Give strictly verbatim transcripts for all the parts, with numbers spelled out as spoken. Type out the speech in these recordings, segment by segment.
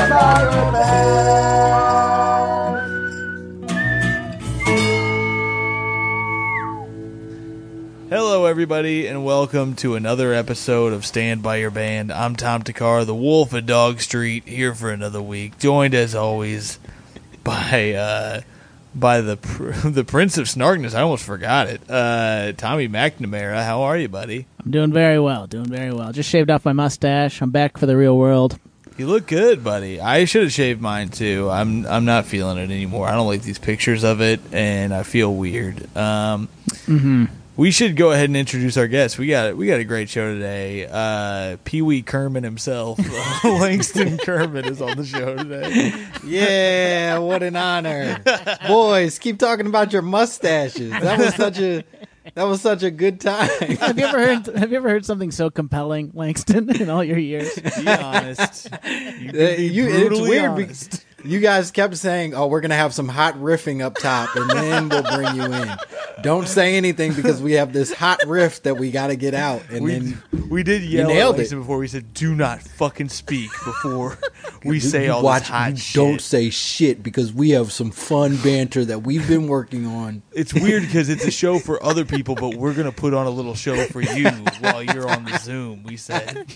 Stand by your band. Hello, everybody, and welcome to another episode of Stand By Your Band. I'm Tom Takar, the Wolf of Dog Street, here for another week, joined as always by uh, by the pr- the Prince of Snarkness. I almost forgot it. Uh, Tommy McNamara, how are you, buddy? I'm doing very well, doing very well. Just shaved off my mustache. I'm back for the real world. You look good, buddy. I should have shaved mine too. I'm I'm not feeling it anymore. I don't like these pictures of it, and I feel weird. Um, Mm-hmm. We should go ahead and introduce our guests. We got we got a great show today. Uh, Pee Wee Kerman himself, Langston Kerman, is on the show today. Yeah, what an honor. Boys, keep talking about your mustaches. That was such a that was such a good time. Have you ever heard Have you ever heard something so compelling, Langston, in all your years? Be honest. You, Uh, can be you- it's brutally weird honest. because you guys kept saying, "Oh, we're gonna have some hot riffing up top, and then we'll bring you in." Don't say anything because we have this hot riff that we got to get out, and we, then we did yell at nailed Langston it. before. We said, "Do not fucking speak before we say you all watch. this hot you shit." Don't say shit because we have some fun banter that we've been working on. It's weird because it's a show for other people, but we're gonna put on a little show for you while you're on the Zoom. We said.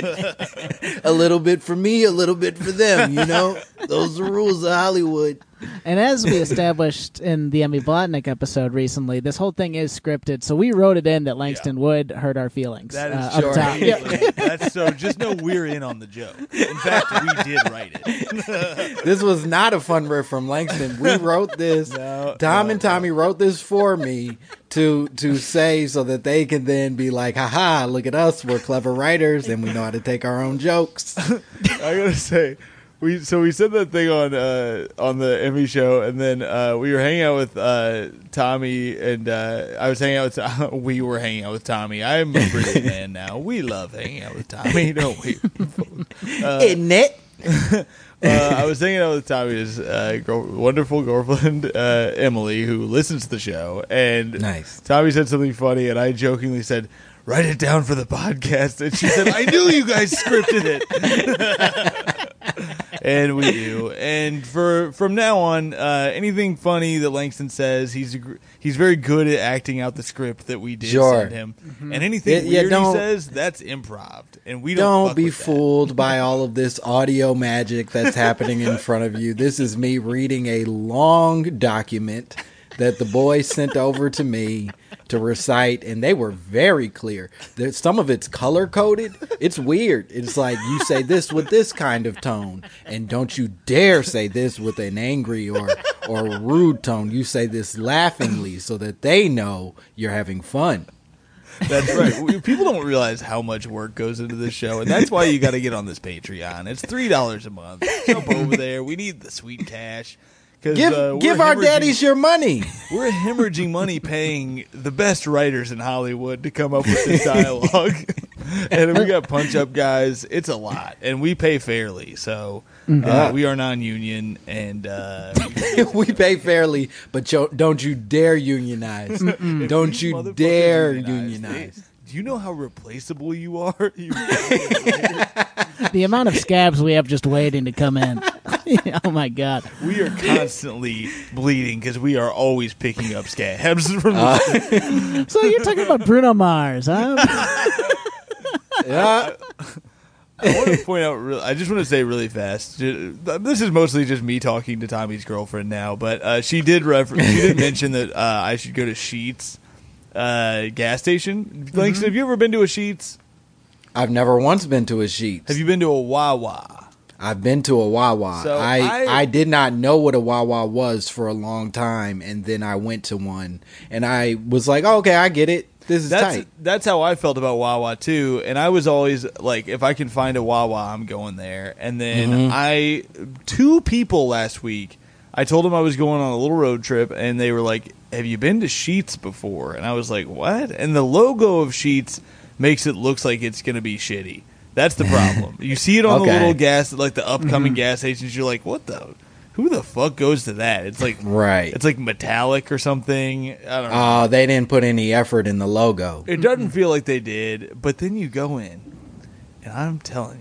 A little bit for me, a little bit for them. You know, those are the rules of Hollywood. And as we established in the Emmy Blotnick episode recently, this whole thing is scripted, so we wrote it in that Langston Yeah. would hurt our feelings. That is uh, sure. up top. Yeah. That's so. Just know we're in on the joke. In fact, we did write it. This was not a fun riff from Langston. We wrote this. No, Tom no, and Tommy wrote this for me to to say so that they can then be like, haha, look at us. We're clever writers and we know how to take our own jokes. I gotta say, we so we said that thing on uh, on the Emmy show, and then uh, we were hanging out with uh, Tommy, and uh, I was hanging out with. We were hanging out with Tommy. I'm a British man now. We love hanging out with Tommy, don't we? Uh, Isn't it? uh, I was hanging out with Tommy's uh, girl, wonderful girlfriend, uh, Emily, who listens to the show. And Nice. Tommy said something funny, and I jokingly said, "Write it down for the podcast." And she said, "I knew you guys scripted it." And we do. And for from now on, uh, anything funny that Langston says, he's agr- he's very good at acting out the script that we did Sure. send him. And anything Yeah, yeah, weird he don't- says, that's improv. And we don't Don't fuck be with that. fooled by all of this audio magic that's happening in front of you. This is me reading a long document that the boys sent over to me to recite, and they were very clear. There, some of it's color coded. It's weird. It's like you say this with this kind of tone, and don't you dare say this with an angry or or rude tone. You say this laughingly so that they know you're having fun. That's right. We- People don't realize how much work goes into this show, and that's why you got to get on this Patreon. It's three dollars a month. Jump over there. We need the sweet cash. Give uh, give we're our hemorrhaging- daddies your money. We're hemorrhaging money paying the best writers in Hollywood to come up with this dialogue. And we got punch up guys. It's a lot, and we pay fairly. So uh, Yeah. we are non-union, and uh, We pay fairly, but yo, don't you dare unionize. Don't these you motherfuckers dare unionize. unionize. They- do you know how replaceable you are? You- The amount of scabs we have just waiting to come in. Oh, my God. We are constantly bleeding because we are always picking up scabs from the So you're talking about Bruno Mars, huh? Yeah. I want to point out. Real, I just want to say really fast. ju- This is mostly just me talking to Tommy's girlfriend now, but uh, she did refer- She did mention that uh, I should go to Sheetz uh, gas station. Langston, have you ever been to a Sheetz? I've never once been to a Sheetz. Have you been to a Wawa? I've been to a Wawa. So I, I- I did not know what a Wawa was for a long time, and then I went to one, and I was like, oh, okay, I get it. This is That's tight. that's how I felt about Wawa too, and I was always like, if I can find a Wawa, I'm going there. And then Mhm. I, two people last week, I told them I was going on a little road trip, and they were like, "Have you been to Sheetz before?" And I was like, "What?" And the logo of Sheetz makes it looks like it's going to be shitty. That's the problem. You see it on Okay. the little gas, like the upcoming gas stations. You're like, "What the? Who the fuck goes to that?" It's like Right. It's like metallic or something. I don't know. Oh, they didn't put any effort in the logo. It doesn't feel like they did, but then you go in, and I'm telling you,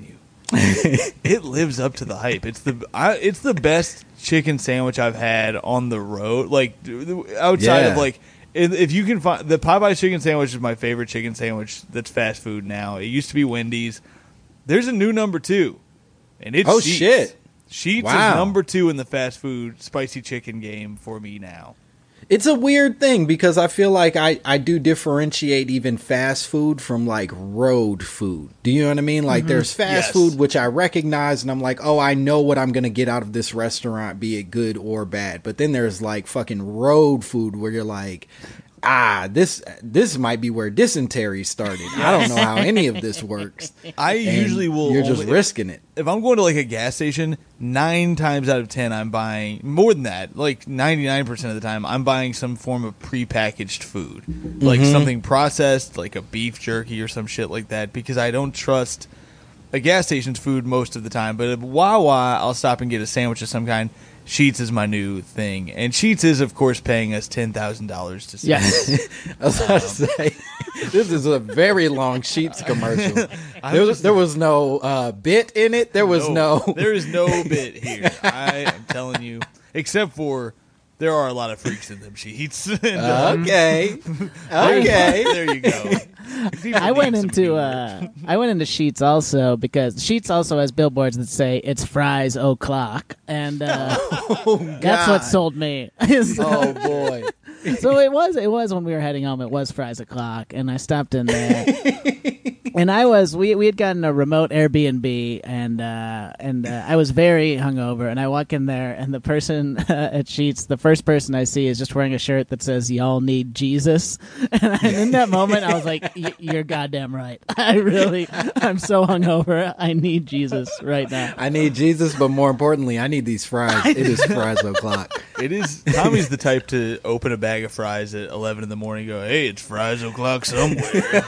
it lives up to the hype. It's the I, it's the best chicken sandwich I've had on the road. Like outside Yeah. of like, if, if you can find the Popeye's chicken sandwich is my favorite chicken sandwich that's fast food now. It used to be Wendy's. There's a new number two, and it's Oh, Sheetz. shit. Sheetz Wow. is number two in the fast food spicy chicken game for me now. It's a weird thing because I feel like I, I do differentiate even fast food from like road food. Do you know what I mean? Like there's fast Yes. food, which I recognize and I'm like, oh, I know what I'm going to get out of this restaurant, be it good or bad. But then there's like fucking road food where you're like, ah, this this might be where dysentery started. I don't know how any of this works. I And usually will. You're just only- risking it. If I'm going to like a gas station, nine times out of ten, I'm buying more than that. Like ninety-nine percent of the time, I'm buying some form of prepackaged food, like Mm-hmm. something processed, like a beef jerky or some shit like that, because I don't trust a gas station's food most of the time. But at Wawa, I'll stop and get a sandwich of some kind. Sheetz is my new thing, and Sheetz is, of course, paying us ten thousand dollars to see. Yes. I was about to say, this is a very long Sheets commercial. There was, there was no uh, bit in it. There was no. there is no bit here. I am telling you, except for there are a lot of freaks in them sheets. And, uh, Okay. there- Okay. there you go. People I went need some into humor. uh, I went into Sheets also because Sheets also has billboards that say it's fries o'clock, and uh, that's what sold me. So- Oh boy. so it was it was when we were heading home. It was fries o'clock, and I stopped in there. And I was we we had gotten a remote Airbnb, and uh, and uh, I was very hungover. And I walk in there, and the person uh, at Sheets, the first person I see, is just wearing a shirt that says "Y'all need Jesus." And, I, and in that moment, I was like, y- "You're goddamn right. I really, I'm so hungover. I need Jesus right now." I need Jesus, but more importantly, I need these fries. It is fries o'clock. It is. Tommy's the type to open a bag of fries at eleven in the morning. And go, hey, it's fries o'clock somewhere.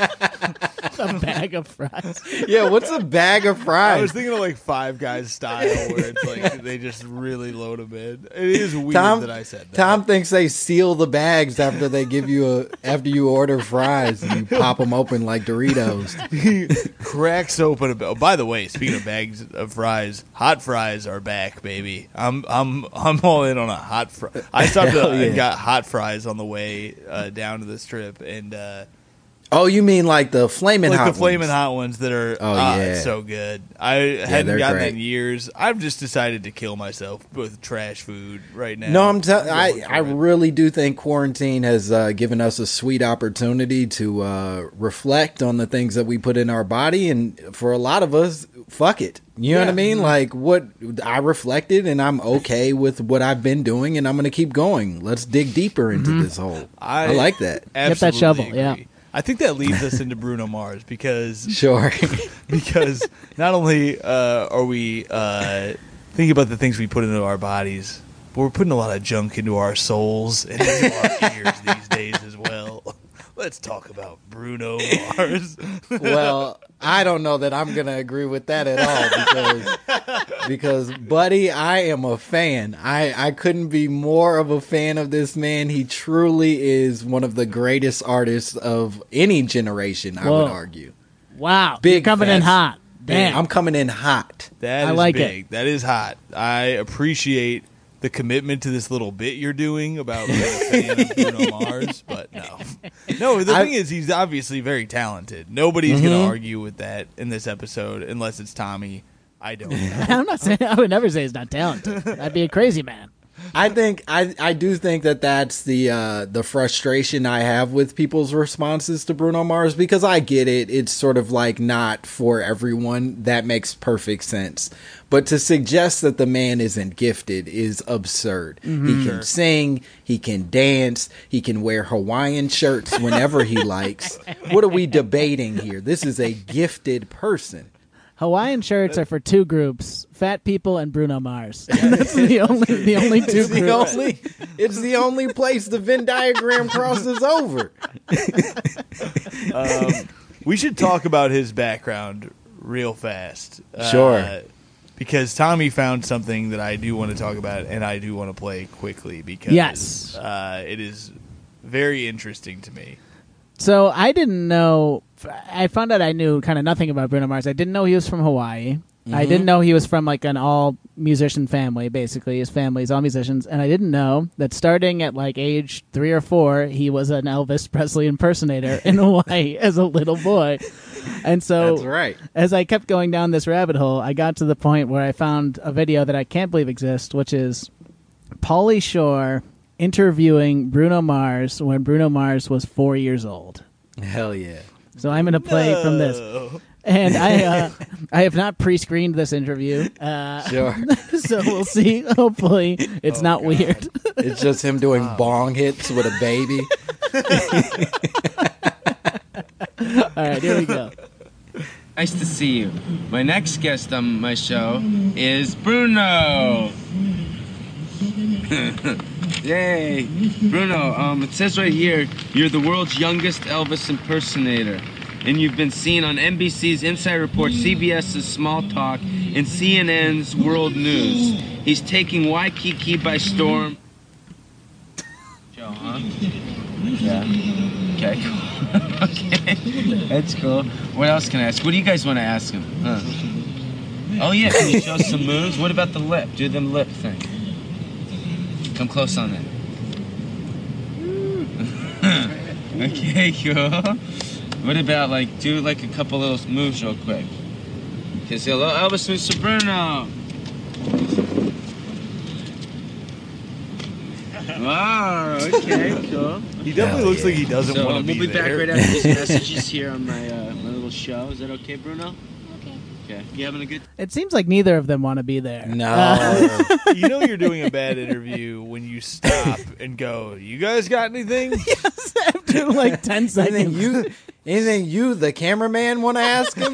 A bag of fries. Yeah, what's a bag of I fries? was thinking of like Five Guys style, where it's like they just really load them in. It is weird Tom, that I said that. Tom thinks they seal the bags after they give you a after you order fries and you pop them open like Doritos. He cracks open a. Oh, by the way, speaking of bags of fries, hot fries are back, baby. I'm I'm I'm all in on a hot fry. I stopped Hell uh, yeah. and got hot fries on the way uh, down to the strip, and uh, Oh, you mean like the flaming like hot the flaming ones? hot ones that are. Oh, ah, yeah. it's so good. I hadn't they're gotten great. that in years. I've just decided to kill myself with trash food right now. No, I'm telling. going I for I it. really do think quarantine has uh, given us a sweet opportunity to uh, reflect on the things that we put in our body, and for a lot of us, fuck it. You know what I Yeah. mean? Like what I reflected, and I'm okay with what I've been doing, and I'm going to keep going. Let's dig deeper into this hole. I, I- like that. Absolutely shovel, agree. yeah. I think that leads us into Bruno Mars because Sure. because not only uh, are we uh, thinking about the things we put into our bodies, but we're putting a lot of junk into our souls and into our ears these days as well. Let's talk about Bruno Mars. Well, I don't know that I'm going to agree with that at all because, because, buddy, I am a fan. I, I couldn't be more of a fan of this man. He truly is one of the greatest artists of any generation, I Whoa. would argue. Wow, Big you're coming in facts. hot. Damn. I'm coming in hot. That I is like big. That is hot. I appreciate the commitment to this little bit you're doing about being a fan of Bruno Mars, but no. No, the I- thing is, he's obviously very talented. Nobody's Mm-hmm. going to argue with that in this episode unless it's Tommy. I don't know. I'm not saying I would never say he's not talented. I'd be a crazy man. I think I, I do think that that's the uh, the frustration I have with people's responses to Bruno Mars because I get it. It's sort of like not for everyone. That makes perfect sense. But to suggest that the man isn't gifted is absurd. He can sing, he can dance, he can wear Hawaiian shirts whenever he likes. What are we debating here? This is a gifted person. Hawaiian shirts are for two groups: fat people and Bruno Mars. That's the only the only two It's the groups. only it's the only place the Venn diagram crosses over. Um, we should talk about his background real fast. Sure. Uh, because Tommy found something that I do want to talk about, and I do want to play quickly because Yes. uh, it is very interesting to me. So I didn't know. I found out I knew kind of nothing about Bruno Mars. I didn't know he was from Hawaii. Mm-hmm. I didn't know he was from like an all musician family. Basically, his family's all musicians, and I didn't know that starting at like age three or four, he was an Elvis Presley impersonator in Hawaii as a little boy. And so, That's right. as I kept going down this rabbit hole, I got to the point where I found a video that I can't believe exists, which is Pauly Shore interviewing Bruno Mars when Bruno Mars was four years old. Hell yeah. So I'm going to play No. from this. And I uh, I have not pre-screened this interview. Uh, Sure. so we'll see. Hopefully it's Oh, not God. weird. It's just him doing bong hits with a baby. All right, here we go. Nice to see you. My next guest on my show is Bruno. Yay. Bruno, um, it says right here, you're the world's youngest Elvis impersonator. And you've been seen on N B C's Inside Report, CBS's Small Talk, and C N N's World News. He's taking Waikiki by storm. Joe, huh? Yeah. Okay, cool. Okay, that's cool. What else can I ask? What do you guys want to ask him? Huh? Oh yeah, can you show us some moves? What about the lip? Do the lip thing. Come close on that. Okay, cool. What about like do like a couple little moves real quick? Okay, say hello, Elvis Mister Bruno. Wow. Okay, cool. He definitely Hell looks yeah. like he doesn't So want um, to we'll be be there. back right after these messages here on my uh, my little show. Is that okay, Bruno? Okay. Okay. You having a good? It seems like neither of them want to be there. No. Uh, You know you're doing a bad interview when you stop and go, "You guys got anything?" after like ten anything seconds. you, anything you, the cameraman, want to ask him?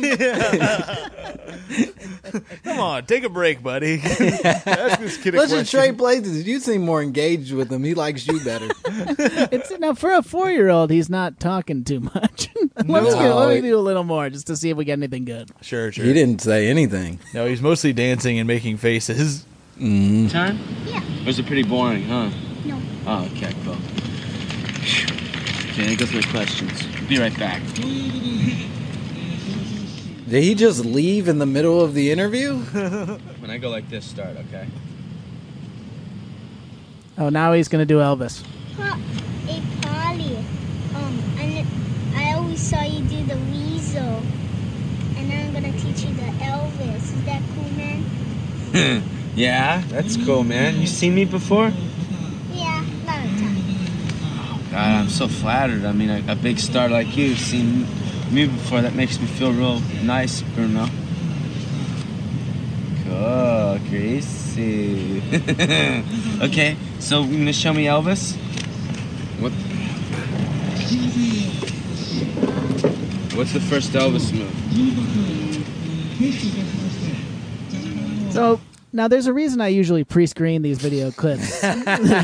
Come on, take a break, buddy. Ask this kid a Let's question. just trade places. You seem more engaged with him. He likes you better. It's now for a four-year-old. He's not talking too much. let's No. get, let me do a little more just to see if we get anything good. Sure, sure. He didn't say anything. No, he's mostly dancing and making faces. Mm. Time? Yeah. Or is it pretty boring, huh? No. Oh, okay, cool. Okay, there goes my questions. Be right back. Did he just leave in the middle of the interview? When I go like this, start, okay? Oh, now he's going to do Elvis. Huh, hey, Polly. Um, I, I always saw you do the weasel. And now I'm going to teach you the Elvis. Is that cool, man? Yeah, that's cool, man. You seen me before? Yeah, a lot of times. God, I'm so flattered. I mean, a, a big star like you seen me before. That makes me feel real nice, Bruno. Cool, greasy. Okay, so you're gonna show me Elvis? What? What's the first Elvis move? So now there's a reason I usually pre-screen these video clips. And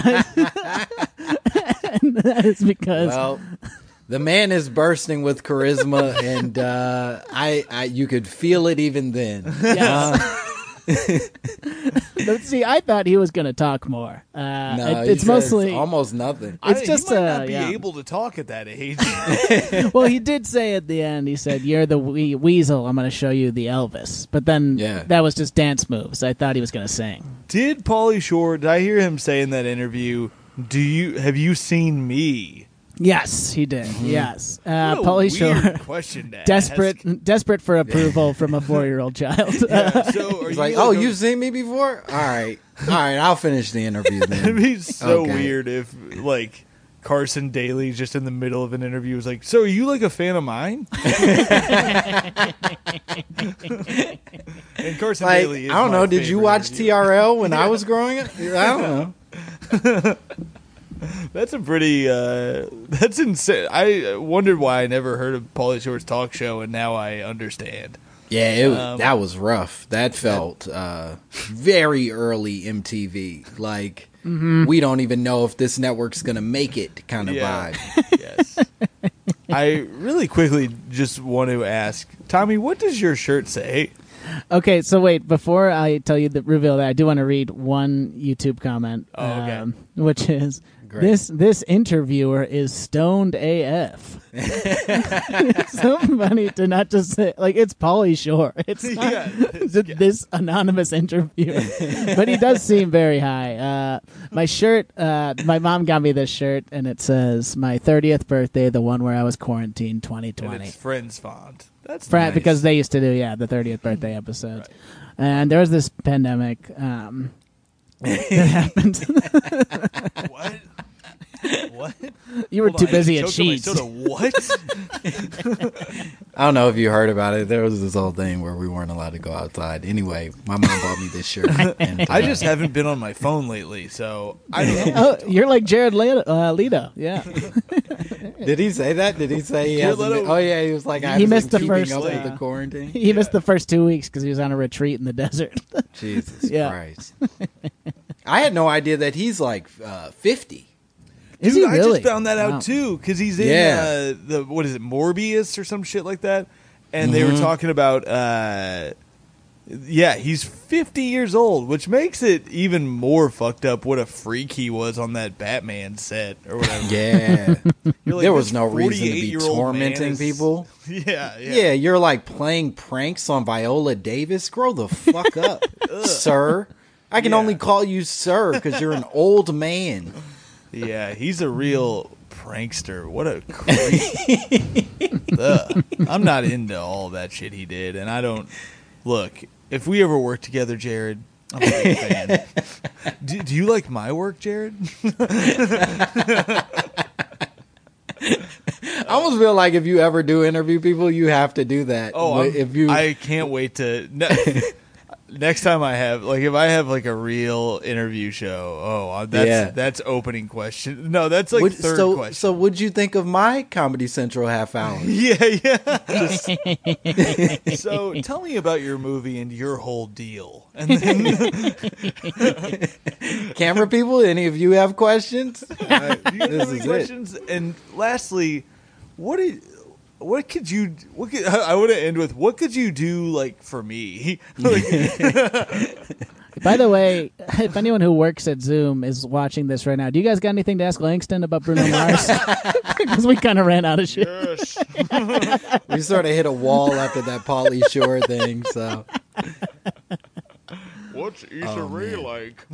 that is because Well, the man is bursting with charisma, and uh, I, I, you could feel it even then. Yes. But see, I thought he was going to talk more. Uh, No, it- he it's says mostly almost nothing. It's I- just, he might uh, not be yeah. able to talk at that age. well, he did say at the end. He said, "You're the we- weasel. I'm going to show you the Elvis." But then Yeah. that was just dance moves. I thought he was going to sing. Did Pauly Shore? Did I hear him say in that interview? Do you have you seen me? Yes, he did. Mm-hmm. Yes, uh, What a Pauly weird Shore, question to ask. desperate, desperate for approval from a four-year-old child. Yeah, so are He's you like, oh, a- you've seen me before? All right. All right, I'll finish the interview It'd then. be so Okay. weird if like Carson Daly just in the middle of an interview was like, "So are you like a fan of mine?" And Carson Like, Daly is I don't my know, did you favorite watch interviewer. T R L when I was growing up? I don't know. That's a pretty. Uh, that's insane. I wondered why I never heard of Pauly Shore's talk show, and now I understand. Yeah, it, Um, that was rough. That felt uh, very early M T V. Like, we don't even know if this network's going to make it kind of Yeah. vibe. Yes. I really quickly just want to ask Tommy, what does your shirt say? Okay, so wait, before I tell you the reveal that, I do want to read one YouTube comment, Oh, okay. um, which is, Great. this this interviewer is stoned A F. It's so funny to not just say, like, it's Pauly Shore. It's not Yeah, it's- th- this anonymous interviewer. But he does seem very high. Uh, my shirt, uh, my mom got me this shirt, and it says, my thirtieth birthday, the one where I was quarantined twenty And twenty. it's Friends font. That's Fra- nice. Because they used to do, yeah, the thirtieth birthday episodes. And there was this pandemic um, that happened. What? What? You were Hold too on, I busy just at choked on my Sheets. soda. What? I don't know if you heard about it. There was this whole thing where we weren't allowed to go outside. Anyway, my mom bought me this shirt. And, I uh, just haven't been on my phone lately, so I don't know. Oh, you're like Jared Leto, uh, Leto. Yeah. Did he say that? Did he say he Jared hasn't Leto- been- Oh, yeah, he was like, I He haven't missed been the keeping first, up with uh, the quarantine. He missed the first two weeks because he was on a retreat in the desert. Jesus Yeah. Christ. I had no idea that he's like uh, fifty. Is Dude, he really? I just found that out Wow. too because he's in Yeah. uh, the what is it, Morbius or some shit like that, and they were talking about. Uh, yeah, he's fifty years old, which makes it even more fucked up. What a freak he was on that Batman set or whatever. Yeah. You're like, There was this no reason to be forty-eight-year-old tormenting man is- people. Yeah, yeah, Yeah, you're like playing pranks on Viola Davis. Grow the fuck up, sir. I can Yeah. only call you sir because you're an old man. Yeah, he's a real prankster. What a creep. Ugh. I'm not into all that shit he did, and I don't look. If we ever work together, Jared, I'm a big fan. Do, do you like my work, Jared? I almost feel like if you ever do interview people, you have to do that. Oh, But I'm- if you, I can't wait to. Ne- next time I have, like, if I have like a real interview show, oh, that's Yeah. that's opening question. No, that's like would, third so question. so what'd you think of my Comedy Central half hour? Yeah, yeah. Just- so tell me about your movie and your whole deal. And then Camera people, any of you have questions? Uh, do you have this any is it. questions? And lastly, what did what could you what could I want to end with what could you do like for me? Like, By the way, if anyone who works at Zoom is watching this right now, do you guys got anything to ask Langston about Bruno Mars? Because we kind of ran out of shit. yes. We sort of hit a wall after that Pauly Shore thing. So What's Issa Oh, Rae man. like?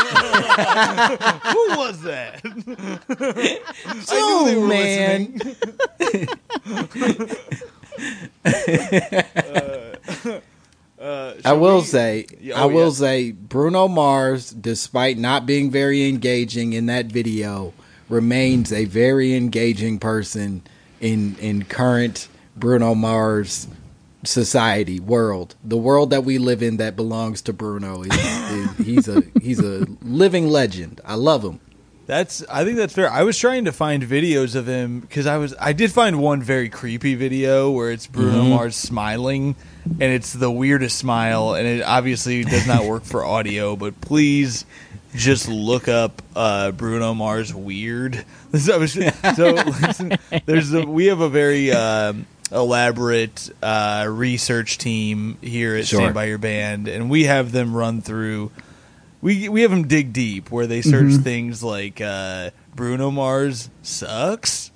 Who was that? I knew they Zoom, were man. listening. Uh, I shall will we- say, Yeah, I oh, will yeah. say, Bruno Mars, despite not being very engaging in that video, remains a very engaging person in in current Bruno Mars society world. The world that we live in that belongs to Bruno is, is he's a he's a living legend. I love him. That's. I think that's fair. I was trying to find videos of him because I was. I did find one very creepy video where it's Bruno Mm-hmm. Mars smiling, and it's the weirdest smile, and it obviously does not work for audio. But please, just look up uh, Bruno Mars weird. So, so listen, there's a, we have a very um, elaborate uh, research team here at Sure. Stand By Your Band, and we have them run through. We we have them dig deep where they search things like uh, Bruno Mars sucks,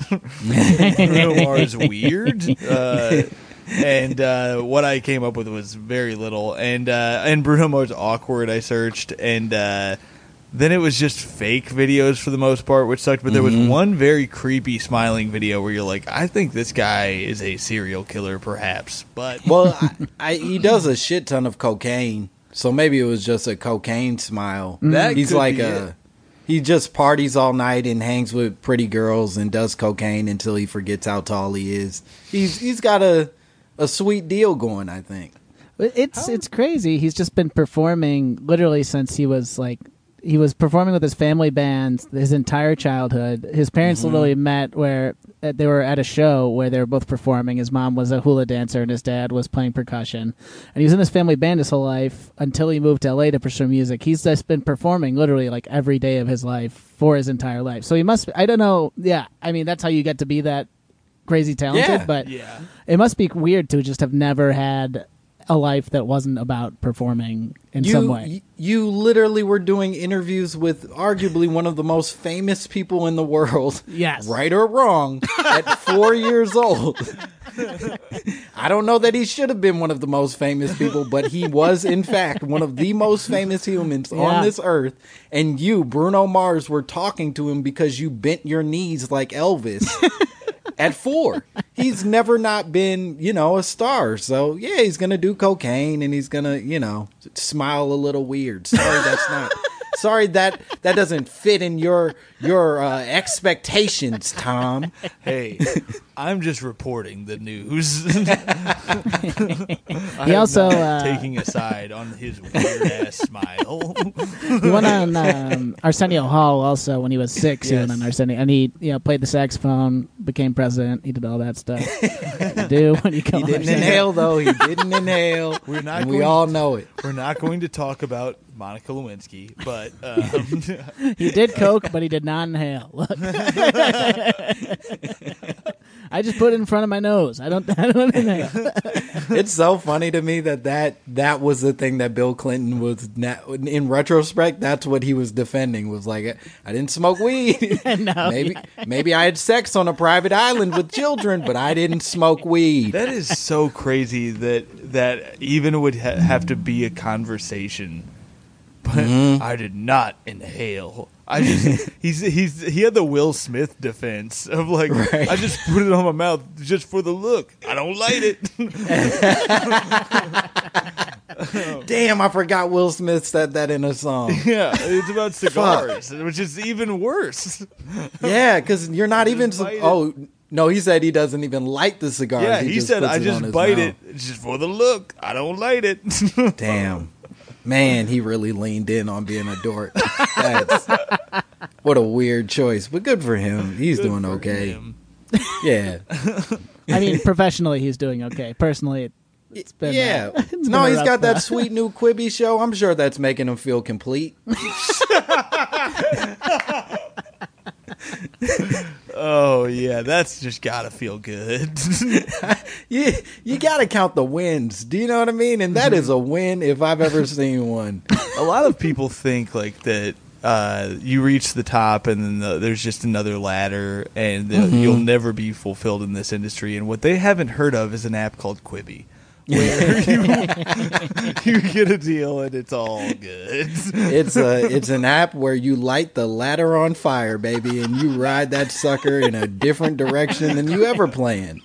Bruno Mars weird, uh, and uh, what I came up with was very little. And uh, and Bruno Mars awkward I searched, and uh, then it was just fake videos for the most part, which sucked. But there was one very creepy smiling video where you're like, I think this guy is a serial killer, perhaps. But Well, I, I, he does a shit ton of cocaine, so maybe it was just a cocaine smile. That He's could like be a it. he just parties all night and hangs with pretty girls and does cocaine until he forgets how tall he is. He's he's got a a sweet deal going, I think. But It's it's crazy. He's just been performing literally since he was like he was performing with his family band his entire childhood. His parents Mm-hmm. literally met where uh, they were at a show where they were both performing. His mom was a hula dancer and his dad was playing percussion. And he was in his family band his whole life until he moved to L A to pursue music. He's just been performing literally like every day of his life for his entire life. So he must I don't know. Yeah, I mean that's how you get to be that crazy talented, Yeah. but yeah. it must be weird to just have never had a life that wasn't about performing in you, some way. y- You literally were doing interviews with arguably one of the most famous people in the world. Yes. Right or wrong, at four years old. I don't know that he should have been one of the most famous people, but he was, in fact, one of the most famous humans Yeah. on this earth. And you, Bruno Mars, were talking to him because you bent your knees like Elvis. At four, he's never not been, you know, a star. So yeah, he's gonna do cocaine and he's gonna, you know, smile a little weird. Sorry, that's not. Sorry that that doesn't fit in your your uh, expectations, Tom. Hey, I'm just reporting the news. He also, I'm not uh, taking a side on his weird ass smile. He went on um, Arsenio Hall also when he was six. He Yes. went on Arsenio, and he you know played the saxophone, became president. He did all that stuff. You do when you go. He on didn't Arsenio. inhale though. He didn't inhale. We're not and we going- all know it. We're not going to talk about Monica Lewinsky, but um, He did coke, but he did not inhale. Look. I just put it in front of my nose. I don't. I don't inhale. It's so funny to me that that, that was the thing that Bill Clinton was, na- in retrospect, that's what he was defending, was like, I didn't smoke weed. No, maybe maybe I had sex on a private island with children, but I didn't smoke weed. that is so crazy that that even would ha- have to be a conversation. But I did not inhale. I just he's he's he had the Will Smith defense of like Right. I just put it on my mouth just for the look. I don't light it. Damn, I forgot Will Smith said that in a song. Yeah, it's about cigars, which is even worse. Yeah, because you're not even. Just bite it. Oh no, he said he doesn't even light the cigar. Yeah, he, said puts I it on just his bite mouth." it just for the look. I don't light it. Damn, man, he really leaned in on being a dork. That's, what a weird choice, but good for him. He's Good doing for okay. him. Yeah, I mean, professionally, he's doing okay. Personally, it, it's been yeah. uh, it's been No, a he's rough, got that uh, sweet new Quibi show. I'm sure that's making him feel complete. Oh yeah, that's just gotta feel good. You you got to count the wins. Do you know what I mean? And that is a win if I've ever seen one. A lot of people think like that. Uh, you reach the top, and then the, there's just another ladder, and the, you'll never be fulfilled in this industry. And what they haven't heard of is an app called Quibi, where you, you get a deal and it's all good. It's a it's an app where you light the ladder on fire, baby, and you ride that sucker in a different direction than you ever planned.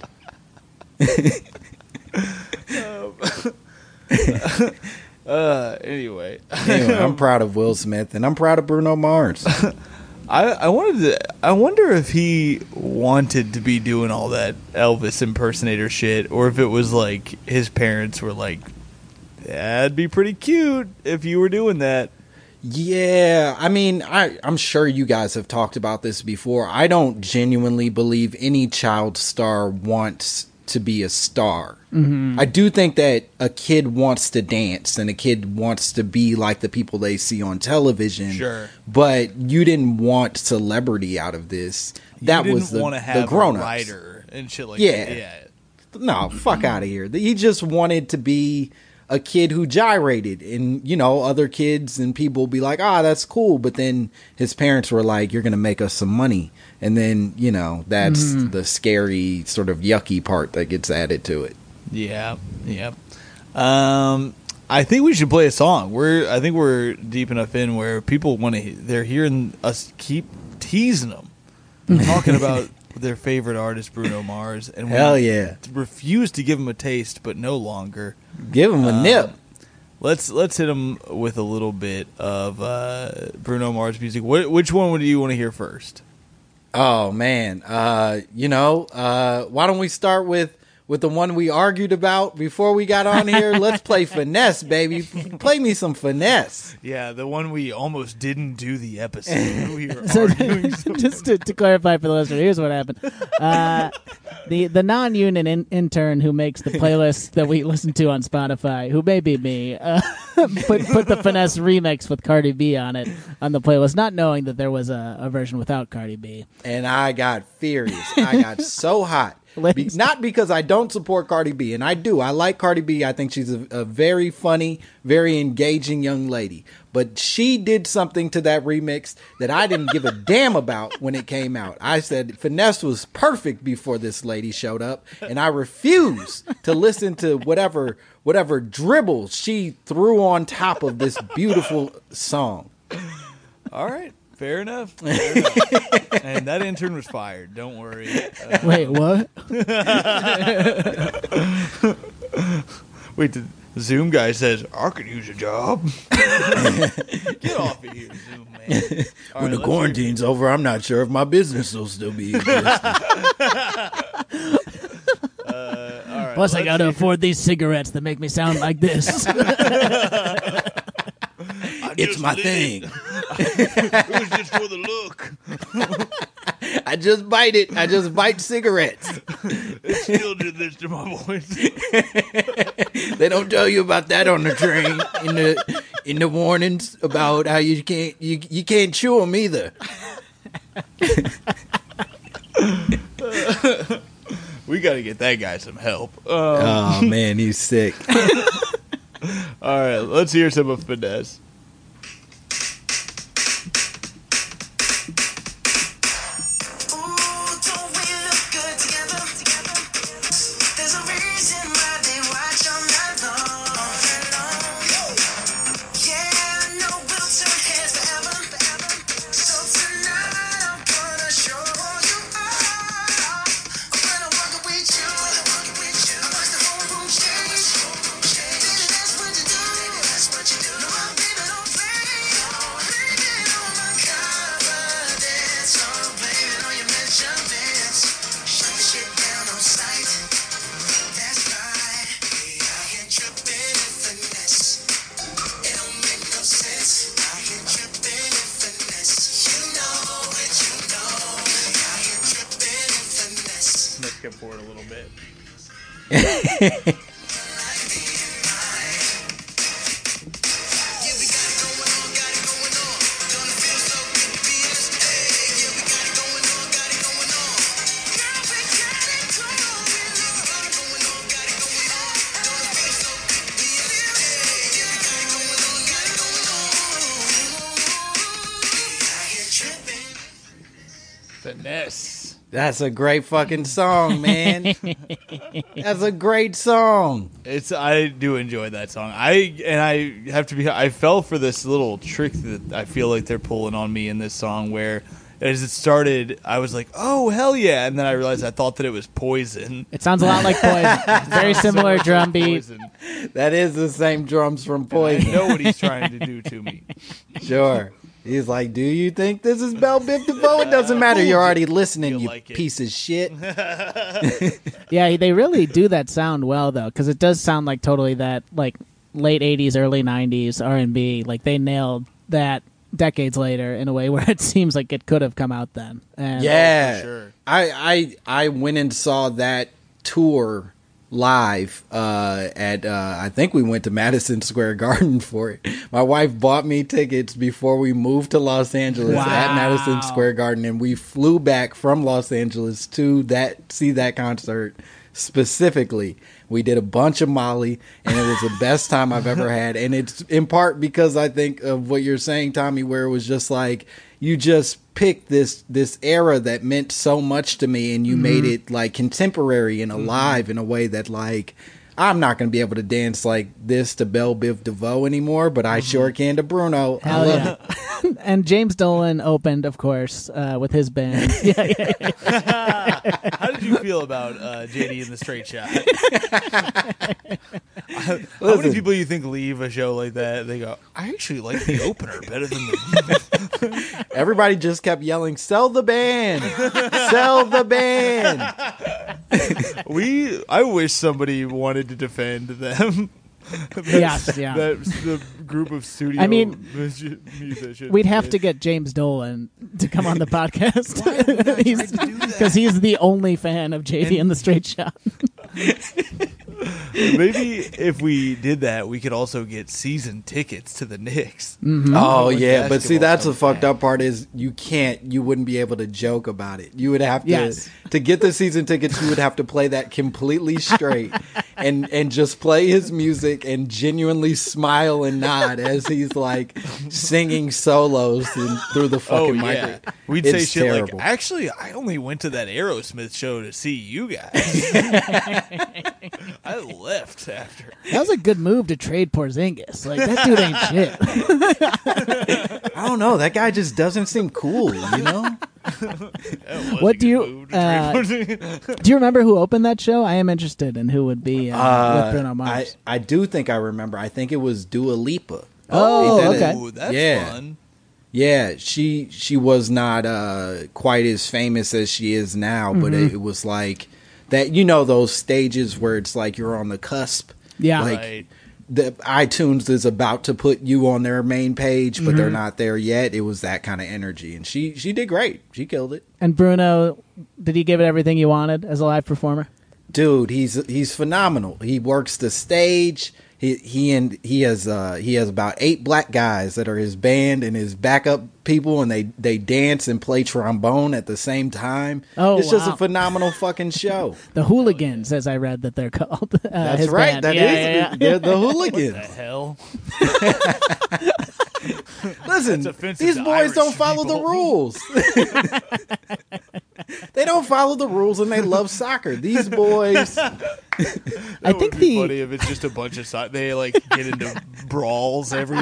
Uh, anyway, Anyway, I'm proud of Will Smith and I'm proud of Bruno Mars. I, I wanted to. I wonder if he wanted to be doing all that Elvis impersonator shit, or if it was like his parents were like, "That'd be pretty cute if you were doing that." Yeah, I mean, I, I'm sure you guys have talked about this before. I don't genuinely believe any child star wants to be a star. I do think that a kid wants to dance and a kid wants to be like the people they see on television. Sure. But you didn't want celebrity out of this. That you didn't was the, want to the have a grown-ups. writer and shit like Yeah. that. Yeah. No, fuck out of here. He just wanted to be a kid who gyrated, and you know, other kids and people be like, "Ah, that's cool," but then his parents were like, "You're gonna make us some money," and then you know, that's the scary sort of yucky part that gets added to it. Yeah, yeah. Um, I think we should play a song. We're, I think we're deep enough in where people want to. They're hearing us keep teasing them, talking about their favorite artist, Bruno Mars, and we Hell yeah, refuse to give him a taste, but no longer. give him a Um, nip. Let's let's hit him with a little bit of uh, Bruno Mars music. What, which one would you want to hear first? Oh man, uh, you know, uh, why don't we start with with the one we argued about before we got on here? Let's play Finesse, baby. Play me some Finesse. Yeah, the one we almost didn't do the episode. We were So arguing so just to, to clarify for the listener, here's what happened. Uh, the the non-union in, intern who makes the playlist that we listen to on Spotify, who may be me, uh, put put the Finesse remix with Cardi B on it on the playlist, not knowing that there was a, a version without Cardi B. And I got furious. I got so hot Be- Ladies- not because I don't support Cardi B, and I do. I like Cardi B. I think she's a, a very funny, very engaging young lady. But she did something to that remix that I didn't give a damn about when it came out. I said Finesse was perfect before this lady showed up, and I refuse to listen to whatever whatever dribbles she threw on top of this beautiful song. All right. Fair enough. Fair enough. And that intern was fired. Don't worry. Uh, Wait, what? wait, the Zoom guy says, I could use a job. Get off of here, Zoom, man. All When right, the let's quarantine's over, I'm not sure if my business will still be existing. hear- uh, all right, Plus, I let's gotta hear- afford these cigarettes that make me sound like this. I It's just my lit thing. it. It was just for the look. I just bite it. I just bite cigarettes. It still did this to my voice. They don't tell you about that on the train in the in the warnings about how you can't you you can't chew them either. We got to get that guy some help. Um, Oh man, he's sick. all right, let's hear some of Finesse. Ooh, don't we look good together? There's a reason why they watch all night long. Yeah, I know we'll turn heads forever. So tonight I'm gonna show you all. When I walk with you, I watch the whole room change. Baby, that's what you do. No, baby, don't play. Blame it on my confidence. Oh, blame it on your measurements. Shut the shit down on sight. That's right. We out here tripping in finesse. It don't make no sense. Out here tripping in finesse. You know it, you know. We out here tripping in finesse. Let's get forward a little bit. Yeah, we got it going on, got it going on. Don't it feel so good to be us? Hey, yeah, we got it going on, got it going on. Girl, we got it going on. Yeah, we got it going on, got it going on. Don't it feel so good to be us? Hey, yeah, we got it going on, got it going on. We out here tripping. Finesse. That's a great fucking song, man. That's a great song. It's I do enjoy that song. I and I have to be. I fell for this little trick that I feel like they're pulling on me in this song, where as it started, I was like, "Oh hell yeah!" and then I realized I thought that it was Poison. It sounds a lot like Poison. Very similar drum beat. Poison. That is the same drums from I Poison. know what he's trying to do to me. Sure. He's like, do you think this is Belle Biv DeVoe? It doesn't matter. You're already listening, Feel you like it. piece of shit. Yeah, they really do that sound well though, because it does sound like totally that like late eighties, early nineties R and B. Like they nailed that decades later in a way where it seems like it could have come out then. And Yeah. for sure. I, I I went and saw that tour live uh, at, uh, I think we went to Madison Square Garden for it. My wife bought me tickets before we moved to Los Angeles Wow. at Madison Square Garden, and we flew back from Los Angeles to that see that concert specifically. We did a bunch of Molly, and it was the best time I've ever had. And it's in part because I think of what you're saying, Tommy, where it was just like, you just picked this this era that meant so much to me, and you made it like contemporary and alive in a way that like I'm not going to be able to dance like this to Belle Biv DeVoe anymore, but I sure can to Bruno. I Hell love yeah. it. And James Dolan opened, of course, uh, with his band. Yeah, yeah, yeah. How did you feel about uh, J D and the Straight Shot? How many Listen. people you think leave a show like that? They go, I actually like the opener better than the. Everybody just kept yelling, "Sell the band, sell the band." We. I wish somebody wanted to defend them. Yes, yeah. That's the group of studio. I mean, musi- musicians. We'd have to get James Dolan to come on the podcast tried to do that? because he's the only fan of J D and the Straight Shot. Maybe if we did that, we could also get season tickets to the Knicks. Mm-hmm. Oh When yeah, but see, basketball that's the comes fucked back. up part is you can't, you wouldn't be able to joke about it. You would have to Yes. to get the season tickets. You would have to play that completely straight and and just play his music and genuinely smile and nod as he's like singing solos in, through the Oh fucking yeah, microphone. we'd It's say shit terrible. like, "Actually, I only went to that Aerosmith show to see you guys. I left after." That was a good move to trade Porzingis. Like, that dude ain't shit. I don't know. That guy just doesn't seem cool. You know. That was What a do good you, move to uh, trade for- Do you remember who opened that show? I am interested in who would be uh, Uh, with Bruno I Mars. I do think I remember. I think it was Dua Lipa. Oh, Ain't that okay. Ooh, that's Yeah. fun. Yeah, she she was not uh, quite as famous as she is now, but Mm-hmm. it, it was like that. You know those stages where it's like you're on the cusp. Yeah. like Right. the iTunes is about to put you on their main page, but Mm-hmm. they're not there yet. It was that kind of energy, and she she did great. She killed it, And Bruno, did he give it everything you wanted as a live performer? dude. He's he's phenomenal. He works the stage. He he and he has uh, he has about eight black guys that are his band and his backup people, and they they dance and play trombone at the same time. Oh, it's just wow. a phenomenal fucking show. The Hooligans, as I read that they're called. Uh, That's his right. band. That is yeah, yeah, yeah. they're the The hooligans. hell. Listen, That's offensive these to boys Irish don't follow the people. rules. They don't follow the rules, and they love soccer. These boys. I That think would be the funny if it's just a bunch of si- they like get into brawls every.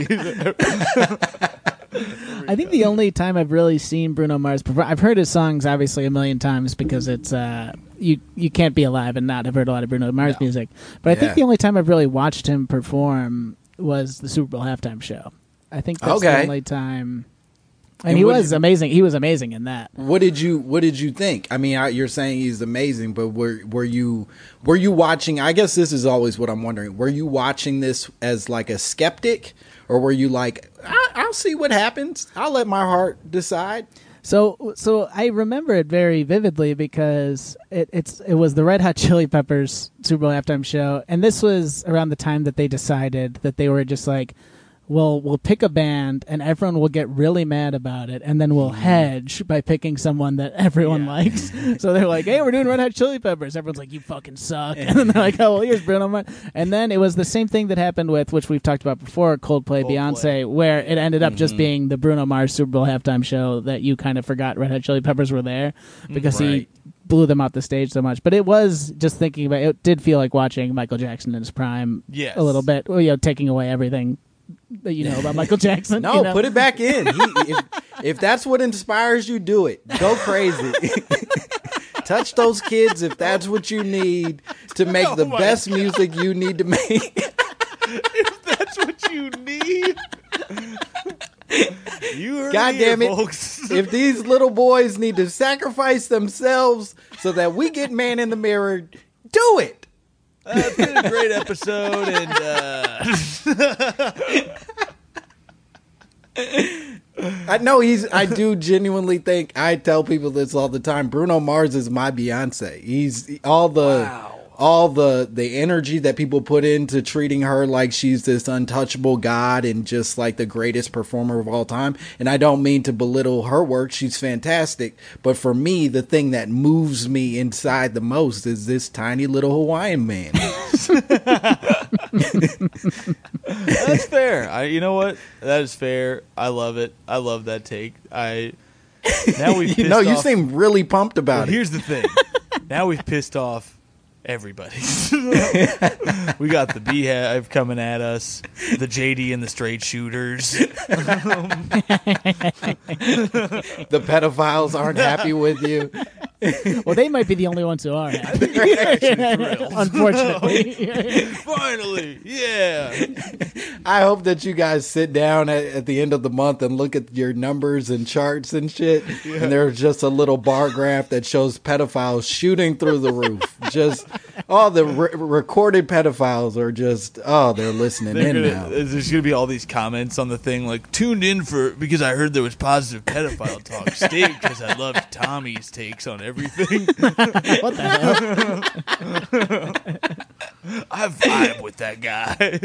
I think the only time I've really seen Bruno Mars perform, I've heard his songs obviously a million times because it's uh, you you can't be alive and not have heard a lot of Bruno Mars No. music. But I think Yeah. the only time I've really watched him perform was the Super Bowl halftime show. I think that's the Okay. only time. And, And he what was did- amazing. He was amazing in that. What did you What did you think? I mean, I, you're saying he's amazing, but were were you were you watching? I guess this is always what I'm wondering. Were you watching this as like a skeptic, or were you like, I, I'll see what happens. I'll let my heart decide. So, so I remember it very vividly because it, it's it was the Red Hot Chili Peppers Super Bowl halftime show, and this was around the time that they decided that they were just like, well, we'll pick a band, and everyone will get really mad about it, and then we'll hedge by picking someone that everyone Yeah. likes. So they're like, hey, we're doing Red Hot Chili Peppers. Everyone's like, you fucking suck. And then they're like, oh, well, here's Bruno Mars. And then it was the same thing that happened with, which we've talked about before, Coldplay, Coldplay. Beyonce, where it ended up just being the Bruno Mars Super Bowl halftime show that you kind of forgot Red Hot Chili Peppers were there because Right. he blew them off the stage so much. But it was just thinking about it, it did feel like watching Michael Jackson in his prime Yes. a little bit. Well, you know, taking away everything that you know about Michael Jackson. No, you know? put it back in. He, if, if that's what inspires you, do it. Go crazy. Touch those kids if that's what you need to make the Oh my best music you need to make. That's what you need. You heard God it here, damn it. folks. If these little boys need to sacrifice themselves so that we get Man in the Mirror, do it. Uh, it's been a great episode, and uh, I know he's. I do genuinely think. I tell people this all the time. Bruno Mars is my Beyonce. He's all the, all the the energy that people put into treating her like she's this untouchable god and just like the greatest performer of all time. And I don't mean to belittle her work. She's fantastic. But for me, the thing that moves me inside the most is this tiny little Hawaiian man. that's fair. I, you know what? That is fair. I love it. I love that take. I now we've you pissed know, you off- seem really pumped Well, about it. here's the thing. Now we've pissed off everybody. We got the Beehive coming at us, the J D and the Straight Shooters. The pedophiles aren't happy with you. Well, they might be the only ones who are happy. Unfortunately. Finally, yeah. I hope that you guys sit down at, at the end of the month and look at your numbers and charts and shit. And there's just a little bar graph that shows pedophiles shooting through the roof. Just all the re- recorded pedophiles are just, oh, they're listening They're in gonna, now. there's gonna be all these comments on the thing like tuned in for because I heard there was positive pedophile talk. Stayed because I loved Tommy's takes on everything. What the hell? I vibe with that guy.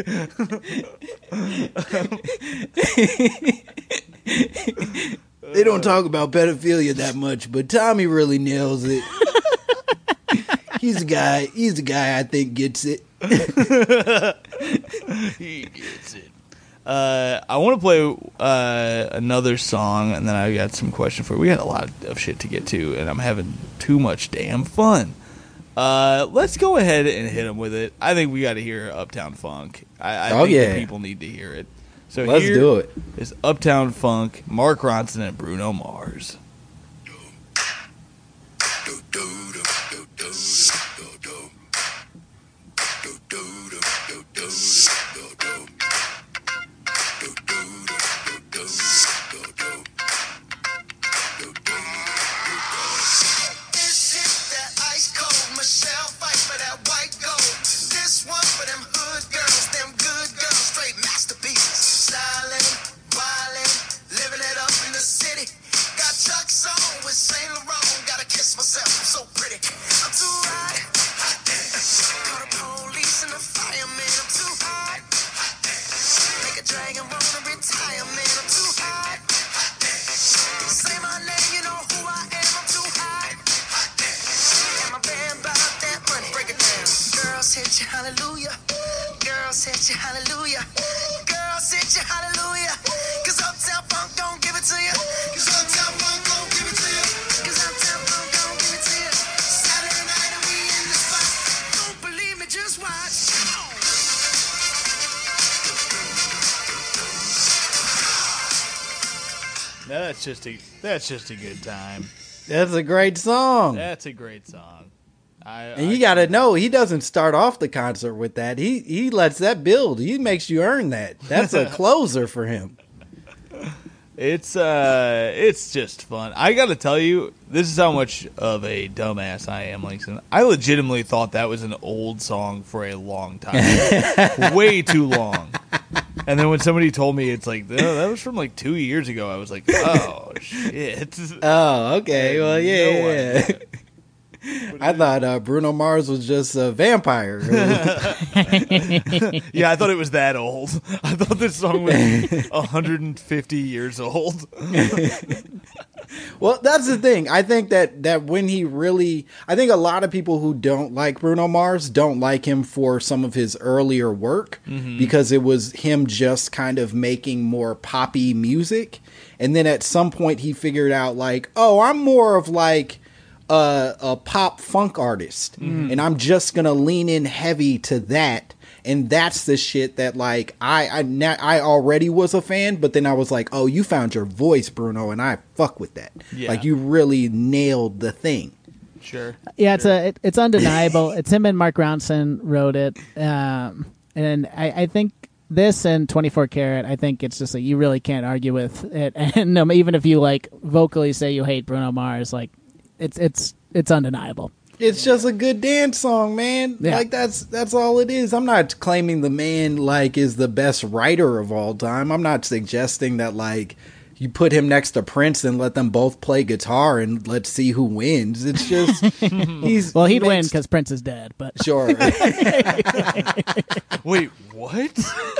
They don't talk about pedophilia that much, but Tommy really nails it. He's a guy. He's a guy I think gets it. He gets it. Uh, I want to play uh, another song, and then I got some questions for you. We got a lot of shit to get to, and I'm having too much damn fun. Uh, let's go ahead and hit them with it. I think we got to hear Uptown Funk. I, I oh, think yeah. the people need to hear it. So Let's here do it. is Uptown Funk, Mark Ronson and Bruno Mars. Hallelujah, girls hit you, hallelujah, girls hit you, hallelujah, cause Uptown Funk don't give it to you, cause Uptown Funk don't give it to you, cause Uptown Funk don't give it to you, Saturday night and we in the spot, don't believe me, just watch. That's just a that's just a good time. That's a great song. That's a great song. I, And I, you got to know, he doesn't start off the concert with that. He he lets that build. He makes you earn that. That's a closer for him. It's uh, it's just fun. I got to tell you, this is how much of a dumbass I am, Langston. I legitimately thought that was an old song for a long time, way too long. And then when somebody told me it's like, oh, that was from like two years ago, I was like, oh shit. Oh, okay. Well, yeah, No yeah. idea. I thought uh, Bruno Mars was just a vampire. Yeah, I thought it was that old. I thought this song was one hundred fifty years old. Well, that's the thing. I think that, that when he really... I think a lot of people who don't like Bruno Mars don't like him for some of his earlier work mm-hmm. because it was him just kind of making more poppy music. And then at some point he figured out like, oh, I'm more of like... A, a pop funk artist, mm. and I'm just gonna lean in heavy to that, and that's the shit that like I I I already was a fan, but then I was like, oh, you found your voice, Bruno, and I fuck with that. Yeah. Like you really nailed the thing. Sure. Yeah, it's sure. a it, it's undeniable. It's him and Mark Ronson wrote it, um, and I, I think this and twenty-four karat. I think it's just like you really can't argue with it, and um, even if you like vocally say you hate Bruno Mars, like. It's it's it's undeniable. It's just a good dance song, man. Yeah. Like that's that's all it is. I'm not claiming the man like is the best writer of all time. I'm not suggesting that like you put him next to Prince and let them both play guitar and let's see who wins. It's just he's well, he'd makes, win because Prince is dead. But sure. Wait, what?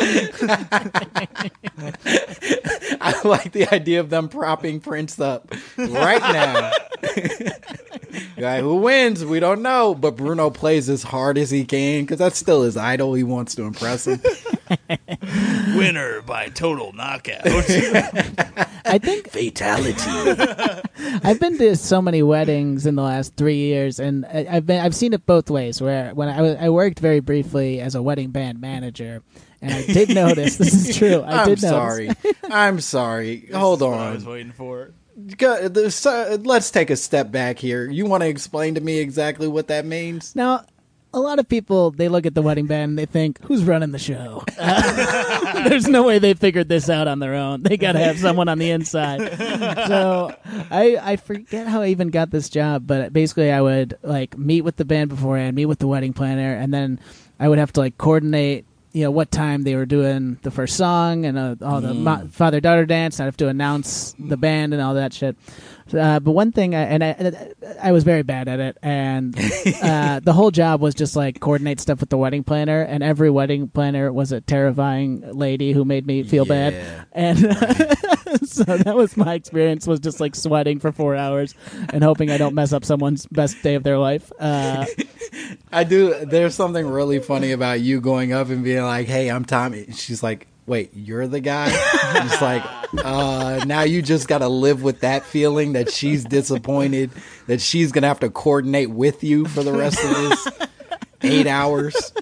I like the idea of them propping Prince up right now. Guy who wins, we don't know, but Bruno plays as hard as he can because that's still his idol. He wants to impress him. Winner by total knockout. I think fatality. I've been to so many weddings in the last three years, and I- I've been I've seen it both ways. Where when I, was- I worked very briefly as a wedding band manager, and I did notice this is true. I I'm did sorry. notice. I'm sorry. Hold What I was on. waiting for. Go- the- so- Let's take a step back here. You want to explain to me exactly what that means? Now, a lot of people, they look at the wedding band and they think, who's running the show? Uh, there's no way they figured this out on their own. They got to have someone on the inside. So I I forget how I even got this job, but basically I would like meet with the band beforehand, meet with the wedding planner, and then I would have to like coordinate you know, what time they were doing the first song and uh, all the mo- father-daughter dance. I'd have to announce the band and all that shit. Uh, but one thing, I, and I, I was very bad at it, and uh, the whole job was just like coordinate stuff with the wedding planner, and every wedding planner was a terrifying lady who made me feel Yeah. bad. And uh, so that was my experience, was just like sweating for four hours and hoping I don't mess up someone's best day of their life. Uh, I do. There's something really funny about you going up and being like, "Hey, I'm Tommy." She's like, "Wait, you're the guy?" It's like, uh, now you just got to live with that feeling that she's disappointed, that she's gonna have to coordinate with you for the rest of this eight hours.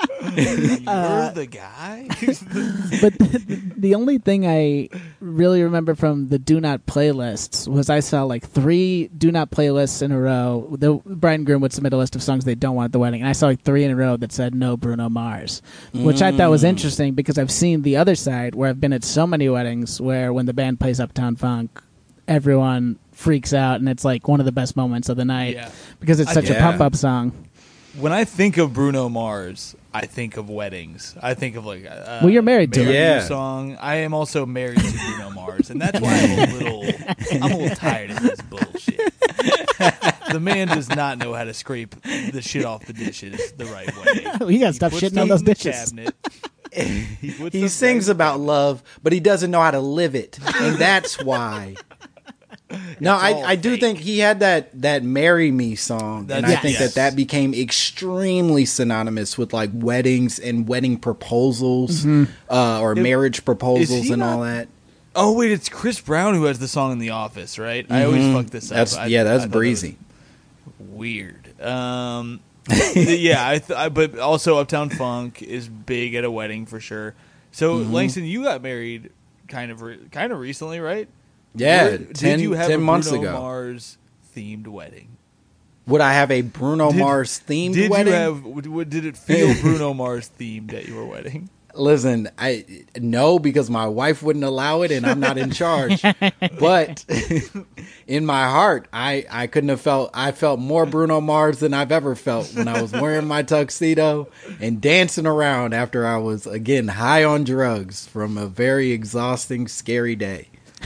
You're the guy? but the, the only thing I really remember from the Do Not playlists was I saw like three Do Not playlists in a row. The bride and groom would submit a list of songs they don't want at the wedding, and I saw like three in a row that said no Bruno Mars, which I thought was interesting because I've seen the other side where I've been at so many weddings where when the band plays Uptown Funk, everyone freaks out, and it's like one of the best moments of the night Yeah. because it's I- such a Yeah. pump-up song. When I think of Bruno Mars, I think of weddings. I think of like uh, Well, you're married to Marry him. You Yeah. song. I am also married to Bruno Mars, and that's why I'm a little I'm a little tired of this bullshit. The man does not know how to scrape the shit off the dishes the right way. You gotta stop He puts shitting on things those in the dishes. cabinet. He, puts He them sings right- about love, but he doesn't know how to live it, and that's why. No, It's I, all I do fake. think he had that that "Marry Me" song, and That's- I think yes. that that became extremely synonymous with like weddings and wedding proposals, uh, or If- marriage proposals he and all not- that. Oh wait, it's Chris Brown who has the song in The Office, right? I always fuck this up. That's I- yeah, I that's thought that was breezy. Weird. Um, yeah, I, th- I but also Uptown Funk is big at a wedding for sure. So Langston, you got married kind of re- kind of recently, right? Yeah, Were- ten, did you have ten a months Bruno ago. Mars themed wedding? Would I have a Bruno Did- Mars themed Did wedding? you have? Would, would- did it feel Bruno Mars themed at your wedding? Listen, I no, because my wife wouldn't allow it, and I'm not in charge. But in my heart, I I couldn't have felt. I felt more Bruno Mars than I've ever felt when I was wearing my tuxedo and dancing around after I was again high on drugs from a very exhausting, scary day.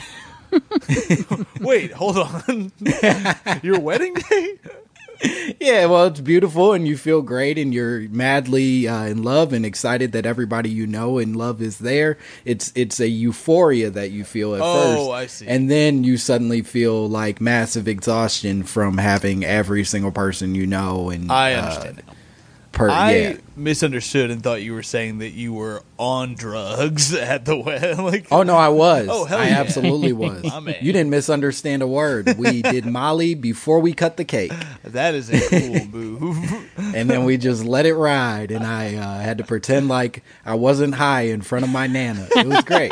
Wait, hold on. Your wedding day? Yeah, well, it's beautiful, and you feel great, and you're madly uh, in love and excited that everybody you know and love is there. It's it's a euphoria that you feel at Oh, first. I see. And then you suddenly feel like massive exhaustion from having every single person you know. And I uh, understand. now. per, I yeah. misunderstood and thought you were saying that you were on drugs at the wedding. Like, Oh no, I was. Oh, hell I yeah. absolutely was. My man. You didn't misunderstand a word. We did Molly before we cut the cake, that is a cool move. and then we just let it ride. And I uh, had to pretend like I wasn't high in front of my nana. It was great.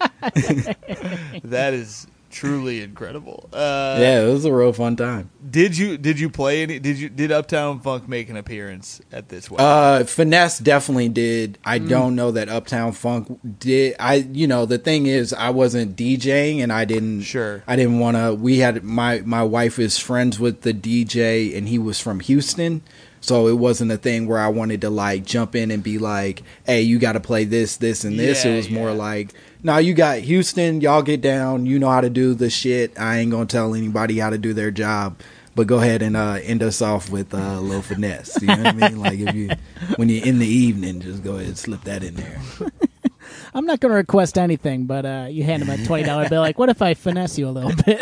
That is truly incredible. Uh, Yeah, it was a real fun time. Did you did you play any? Did you did Uptown Funk make an appearance at this wedding? Uh, Finesse definitely did. I don't know that Uptown Funk did. I, you know, the thing is, I wasn't DJing, and I didn't. Sure. I didn't want to. We had my my wife is friends with the D J, and he was from Houston, so it wasn't a thing where I wanted to like jump in and be like, "Hey, you got to play this, this, and this." Yeah, it was more yeah. like, "No, you got Houston. Y'all get down. You know how to do the shit. I ain't gonna tell anybody how to do their job." But go ahead and uh, end us off with uh, a little finesse. You know what I mean? Like if you, when you're in the evening, just go ahead and slip that in there. I'm not going to request anything, but uh, you hand him a twenty dollar bill. Like, what if I finesse you a little bit?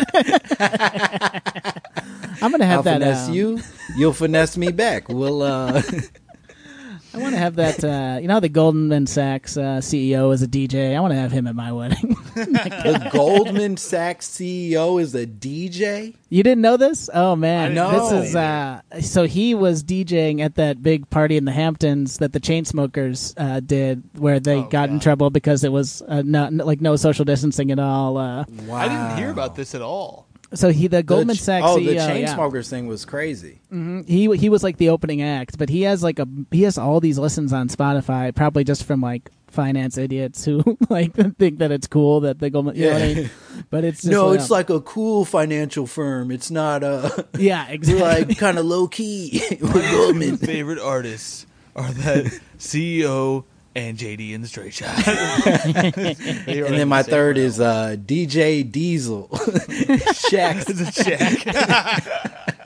I'm going to have I'll that. finesse um, you. You'll finesse me back. We'll. Uh, I want to have that. Uh, you know, how the Goldman Sachs uh, C E O is a D J. I want to have him at my wedding. the Goldman Sachs C E O is a D J. You didn't know this? Oh man, I didn't this know. is uh, so he was DJing at that big party in the Hamptons that the Chainsmokers uh, did, where they Oh, got in God. trouble because it was uh, no, like no social distancing at all. Uh, Wow. I didn't hear about this at all. so he, the Goldman The ch- Sachs Oh, C E O, the yeah. Chainsmokers thing was crazy. he he was like the opening act, but he has like a he has all these listens on Spotify, probably just from like finance idiots who like think that it's cool that the Goldman. You know what I mean? But it's just, No, uh, it's like a cool financial firm. It's not a. yeah, We're exactly. like kind of low key. We're Goldman. Favorite artists are that C E O and J D in the straight shot. And then my third is uh, D J Diesel. Shaq. It's a Shaq.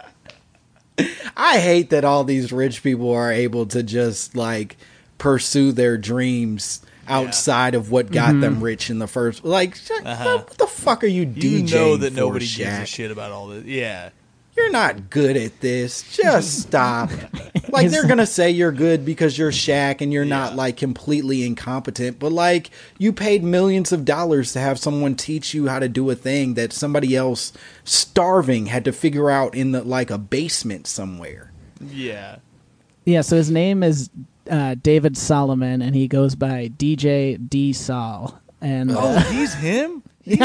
I hate that all these rich people are able to just like pursue their dreams outside of what got them rich in the first. Like, Uh-huh. what the fuck are you You DJing know that for, nobody Shaq? gives a shit about all this. Yeah. You're not good at this. Just stop. Like, they're gonna say you're good because you're Shaq and you're not Yeah. like completely incompetent, but like you paid millions of dollars to have someone teach you how to do a thing that somebody else starving had to figure out in the like a basement somewhere. Yeah. Yeah, so his name is uh, David Solomon, and he goes by D J D Sol. And Oh, uh, he's him?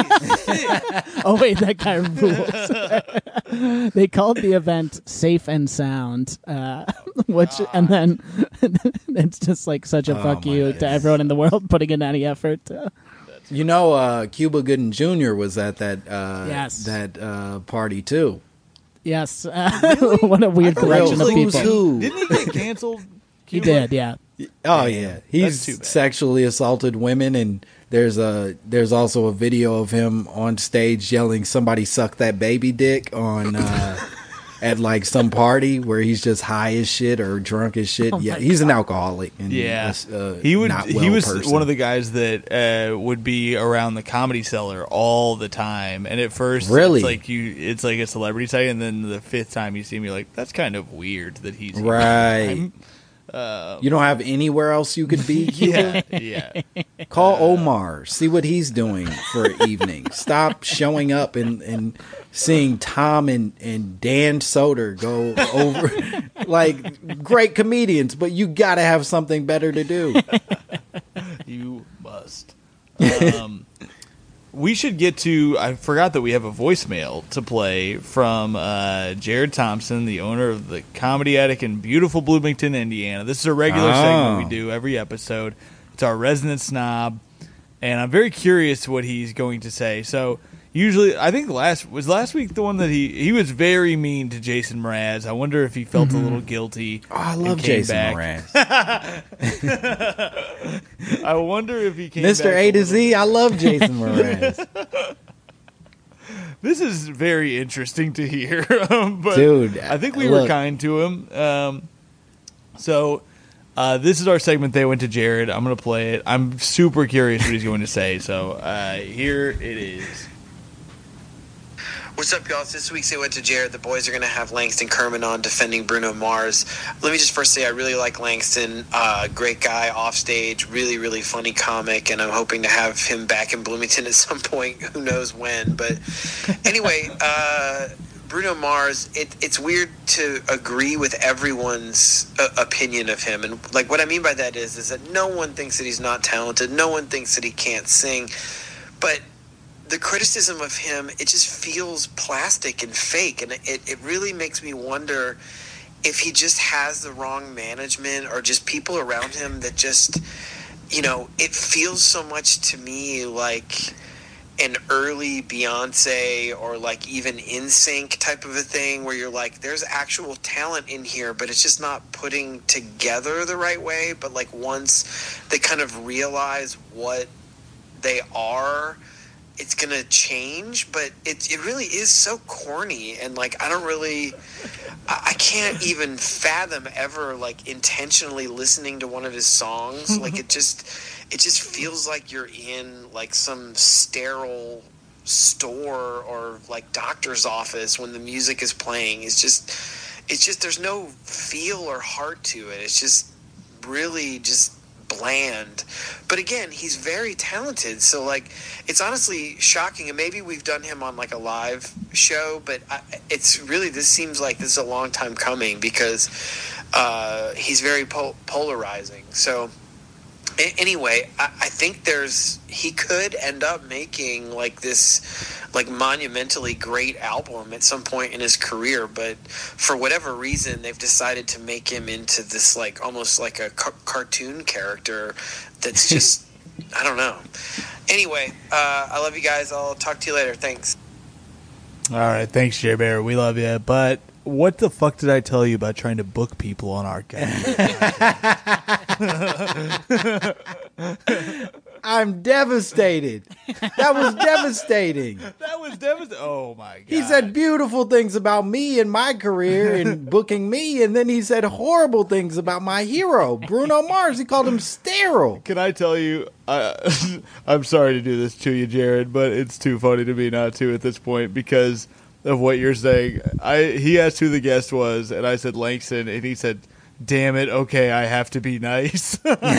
oh wait, that guy rules. They called the event "Safe and Sound," uh, which, and then it's just like such a Oh, fuck my you to goodness. everyone in the world putting in any effort. To, You know, uh, Cuba Gooding Junior was at that uh, Yes. that uh, party too. yes, uh, what a weird I thought he collection was of like people. two. Didn't he get canceled? He Cuba? did, yeah. Oh Damn, yeah, that's he's too bad. sexually assaulted women, and there's a there's also a video of him on stage yelling, "Somebody suck that baby dick" on uh, at like some party where he's just high as shit or drunk as shit. Oh yeah, my he's an alcoholic. And Yeah, uh, he would. Not He well was person. one of the guys that uh, would be around the Comedy Cellar all the time. And at first, Really? it's like you, it's like a celebrity sight, and then the fifth time you see him, you're like, that's kind of weird that he's here. Right. I'm- Uh, You don't have anywhere else you could be. Cuba? yeah, yeah. Call Omar. See what he's doing for an evening. Stop showing up and, and seeing Tom and, and Dan Soder go over. Like, great comedians, but you got to have something better to do. You must. Um, we should get to. I forgot that we have a voicemail to play from uh, Jared Thompson, the owner of the Comedy Attic in beautiful Bloomington, Indiana. This is a regular Oh. segment we do every episode. It's our resident snob, and I'm very curious what he's going to say. So usually, I think last was last week the one that he he was very mean to Jason Mraz. I wonder if he felt a little guilty. Oh, I and love came Jason back. Mraz. I wonder if he came. Mister back A to little Z, I love Jason Mraz. This is very interesting to hear, um, but Dude, I think we were look. kind to him. Um, so uh, this is our segment. They went to Jared. I'm going to play it. I'm super curious what he's going to say. So uh, here it is. What's up, y'all? It's this week's They Went to Jared. The boys are going to have Langston Kerman on defending Bruno Mars. Let me just first say I really like Langston. Uh, great guy off stage, really, really funny comic, and I'm hoping to have him back in Bloomington at some point. Who knows when? But anyway, uh, Bruno Mars, it, it's weird to agree with everyone's uh, opinion of him. And like what I mean by that is, is that no one thinks that he's not talented. No one thinks that he can't sing. But the criticism of him, it just feels plastic and fake, and it, it really makes me wonder if he just has the wrong management or just people around him that just, you know, it feels so much to me like an early Beyonce or like even N Sync type of a thing where you're like, there's actual talent in here, but it's just not putting together the right way. But like once they kind of realize what they are, it's gonna change. But it it really is so corny, and like I don't really I, I can't even fathom ever like intentionally listening to one of his songs. Like it just it just feels like you're in like some sterile store or like doctor's office when the music is playing. It's just it's just there's no feel or heart to it. It's just really just bland. But again, he's very talented, so like it's honestly shocking, and maybe we've done him on like a live show, but I, it's really, this seems like this is a long time coming because uh he's very pol- polarizing. So a- anyway, I, I think there's he could end up making like this like monumentally great album at some point in his career, but for whatever reason they've decided to make him into this like almost like a ca- cartoon character that's just I don't know. Anyway, uh, I love you guys. I'll talk to you later. Thanks. All right, thanks, Jay Bear. We love you. But what the fuck did I tell you about trying to book people on our guest? I'm devastated. That was devastating. That was devastating. Oh my god. He said beautiful things about me and my career and booking me, and then he said horrible things about my hero, Bruno Mars. He called him sterile. Can I tell you, I, I'm sorry to do this to you, Jared, but it's too funny to me not to at this point because of what you're saying. I He asked who the guest was, and I said Langston, and he said, damn it, okay, I have to be nice.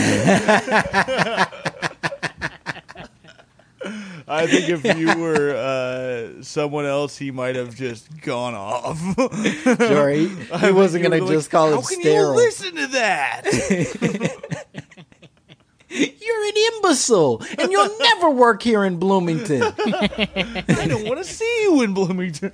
I think if you were uh, someone else, he might have just gone off. Sure, he, he wasn't going to just like, call How it can sterile. you listen to that? You're an imbecile, and you'll never work here in Bloomington. I don't want to see you in Bloomington.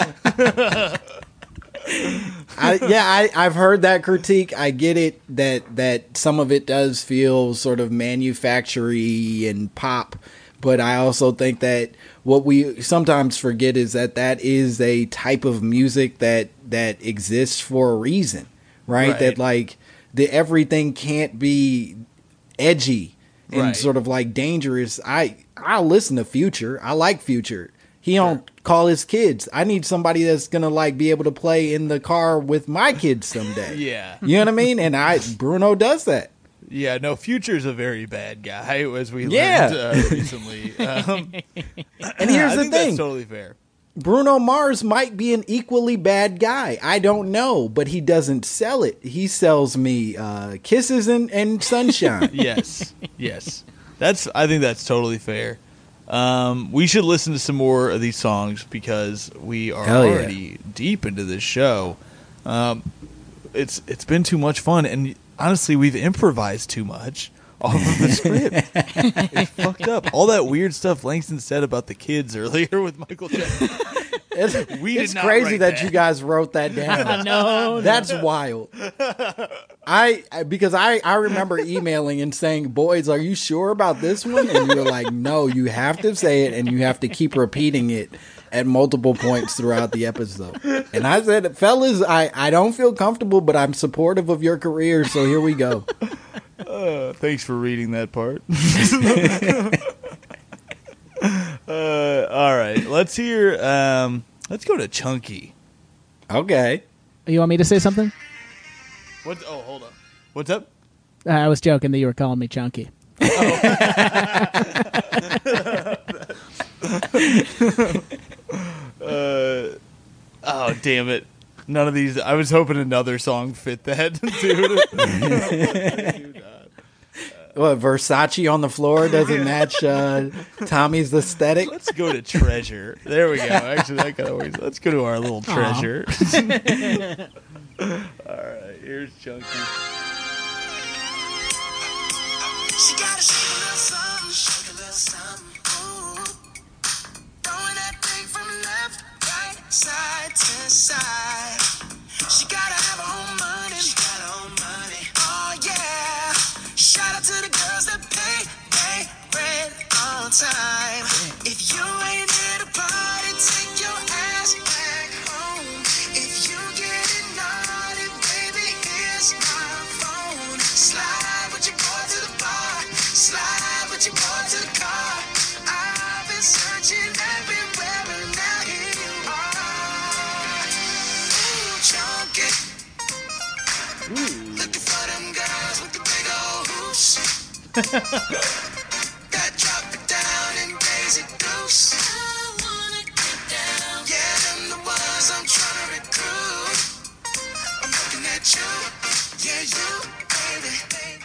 I, yeah, I, I've heard that critique. I get it that that some of it does feel sort of manufactury and pop, but I also think that what we sometimes forget is that that is a type of music that that exists for a reason, right? Right. That like the everything can't be edgy and Right. sort of like dangerous. I I'll listen to Future. I like Future. He don't call his kids. I need somebody that's gonna like be able to play in the car with my kids someday. Yeah. You know what I mean? And I Bruno does that. Yeah, no, Future's a very bad guy, as we Yeah. learned uh, recently. Um, And here's I the think thing. that's totally fair. Bruno Mars might be an equally bad guy. I don't know, but he doesn't sell it. He sells me uh, kisses and, and sunshine. Yes, yes. That's. I think that's totally fair. Um, we should listen to some more of these songs because we are Hell yeah. already deep into this show. Um, it's it's been too much fun, and honestly, we've improvised too much off of the script. It's fucked up. All that weird stuff Langston said about the kids earlier with Michael Jackson. It's, We did it's not crazy write that, that. you guys wrote that down. No, That's wild. I I- because I I remember emailing and saying, "Boys, are you sure about this one?" And you were like, "No, you have to say it, and you have to keep repeating it at multiple points throughout the episode." And I said, "Fellas, I I don't feel comfortable, but I'm supportive of your career, so here we go." Uh, thanks for reading that part. uh, all right, let's hear. Um, let's go to Chunky. Okay. You want me to say something? What's? Oh, hold on. What's up? Uh, I was joking that you were calling me chunky. Uh, oh, damn it! None of these. I was hoping another song fit that, dude. What, Versace on the floor doesn't match uh, Tommy's aesthetic? Let's go to Treasure. There we go. Actually, that kind of works. Let's go to our little treasure. All right, here's Chunky. She gotta shake a little something, shake a little something. Ooh. Throwing that thing from left, right, side to side. She gotta have her own money. She got her own money. Oh yeah. Shout out to the girls that pay, pay rent on time. If you ain't at a party, take your ass back home. If you get naughty, baby, here's my phone. Slide with your boy to the bar. Slide with your boy to the car. I've been searching everywhere and now here you are. Ooh, chunky. Looking for them girls with the big old hoops. That drop it down and Daisy Goose. I wanna get down. Yeah, them the ones I'm trying to recruit. I'm looking at you. Yeah, you, baby.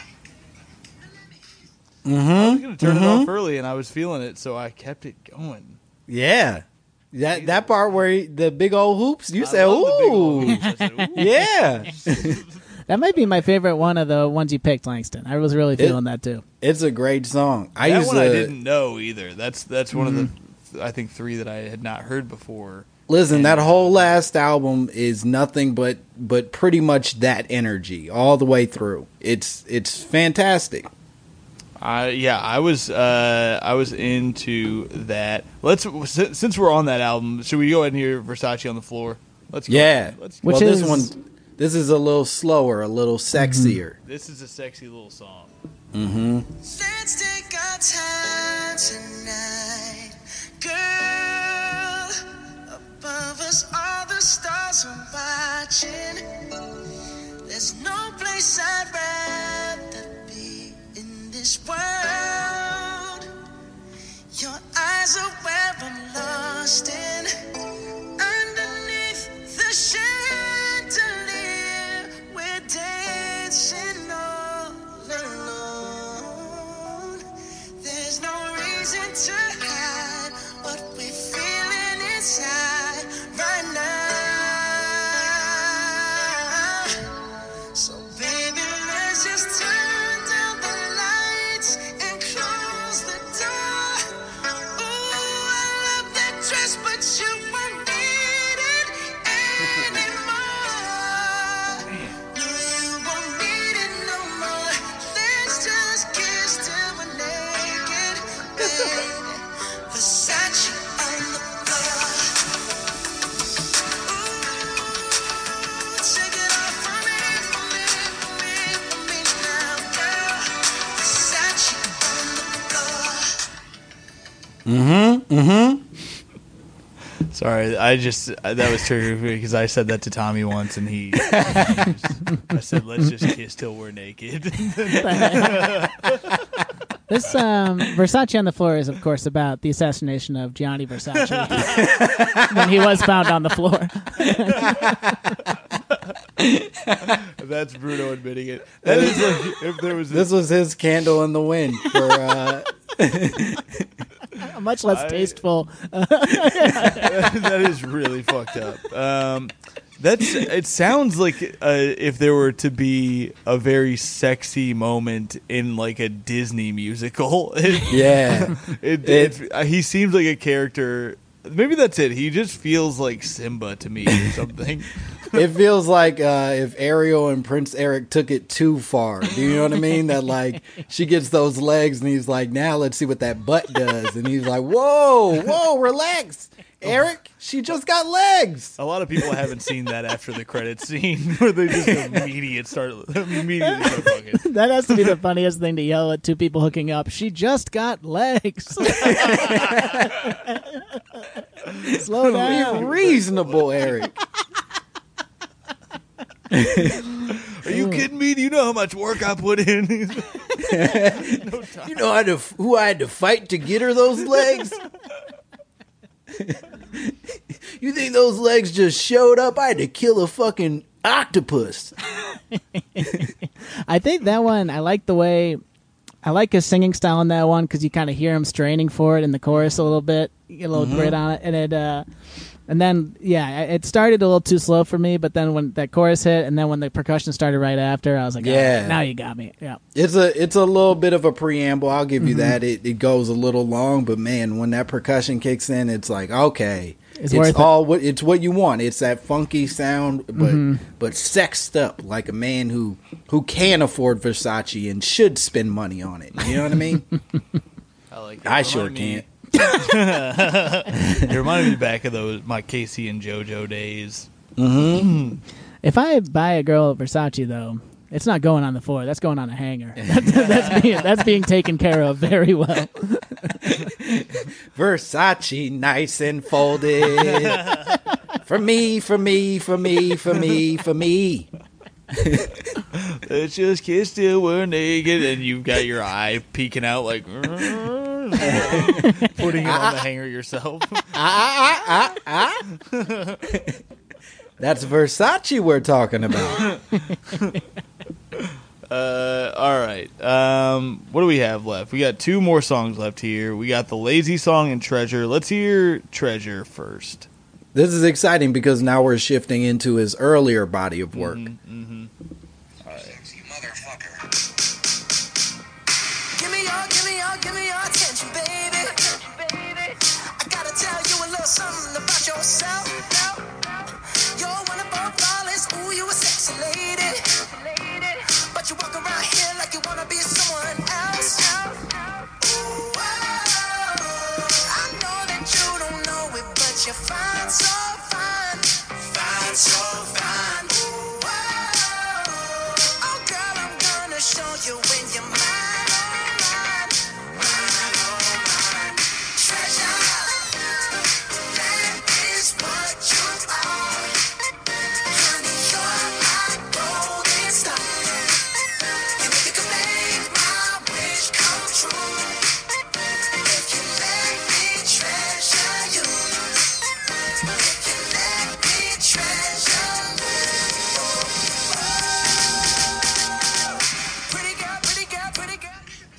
I was gonna turn it off early, and I was feeling it, so I kept it going. Yeah. That that part where he, the big old hoops, you I said, love the big old ooh. hoops. I said, ooh. Yeah. That might be my favorite one of the ones you picked, Langston. I was really feeling that too. It's a great song. I That used one to I didn't know either. That's that's one of the I think three that I had not heard before. listen. That whole last album is nothing but but pretty much that energy all the way through. It's it's fantastic. I yeah, I was uh, I was into that. Let's since we're on that album, should we go ahead and hear Versace on the floor? Let's go Yeah. Let's Which well, is this one This is a little slower, a little sexier. This is a sexy little song. Mm-hmm. Let's take our time tonight, girl. Above us, all the stars are watching. There's no place I'd rather be in this world. Your eyes are where I'm lost in. Underneath the chandelier, we're dancing all alone. There's no reason to hide what we're feeling inside right now. So baby, let's just turn down the lights and close the door. Ooh, I love that dress, but you won't need it anymore. No, you won't need it no more. Let's just kiss till we're naked, baby. Versace on the floor. Ooh, take it off for me, for me, for me, for me now, girl. Versace on the floor. Mm-hmm. Mm-hmm. Sorry, I just that was triggering me because I said that to Tommy once, and he. I said, "Let's just kiss till we're naked." This um, Versace on the Floor is, of course, about the assassination of Gianni Versace when he was found on the floor. That's Bruno admitting it. That is like if there was. A, This was his candle in the wind for. Uh, A much less I- tasteful. that is really fucked up. Um, that's. It sounds like uh, if there were to be a very sexy moment in like a Disney musical. It, yeah. it, It- it, uh, he seems like a character. Maybe that's it. He just feels like Simba to me or something. It feels like uh, if Ariel and Prince Eric took it too far. Do you know what I mean? That like she gets those legs and he's like, now let's see what that butt does. And he's like, whoa, whoa, relax. Eric, she just got legs. A lot of people haven't seen that after the credits scene where they just immediate start immediately start fucking. That has to be the funniest thing to yell at two people hooking up. She just got legs. Slow Be down. reasonable, Eric. Are you kidding me? Do you know how much work I put in? No time. You know I had to, who I had to fight to get her those legs? You think those legs just showed up? I had to kill a fucking octopus. I think that one, I like the way, I like his singing style in that one because you kind of hear him straining for it in the chorus a little bit. You get a little grit on it. And it, uh, and then, yeah, it started a little too slow for me, but then when that chorus hit and then when the percussion started right after, I was like, Yeah. oh, now you got me. Yeah. It's a it's a little bit of a preamble. I'll give you that. It it goes a little long, but man, when that percussion kicks in, it's like okay, It's it's, worth it. all what it's what you want. It's that funky sound, but but sexed up like a man who who can afford Versace and should spend money on it. You know what I mean? I like it. I It sure reminded me- can't. It reminded me back of those my Casey and JoJo days. If I buy a girl at Versace, though, it's not going on the floor. That's going on a hanger. That's, that's, being, that's being taken care of very well. Versace, nice and folded. For me, for me, for me, for me, for me. Let's just kiss till we're naked, and you've got your eye peeking out like putting it on the hanger yourself. Ah, ah, ah, ah. That's Versace we're talking about. Uh, all right. Um, what do we have left? We got two more songs left here. We got the Lazy Song and Treasure. Let's hear Treasure first. This is exciting because now we're shifting into his earlier body of work. Mm-hmm. Sexy motherfucker. Give me your, give me your, give me your attention, baby. I gotta tell you a little something about yourself. You're wonderful, flawless, ooh, you a sexy lady. But you walk around here like you wanna be someone else. Ooh, I know that you don't know it, but you're fine, so fine. Fine, so fine. Ooh, Let me treasure you. Pretty girl, pretty girl, pretty girl.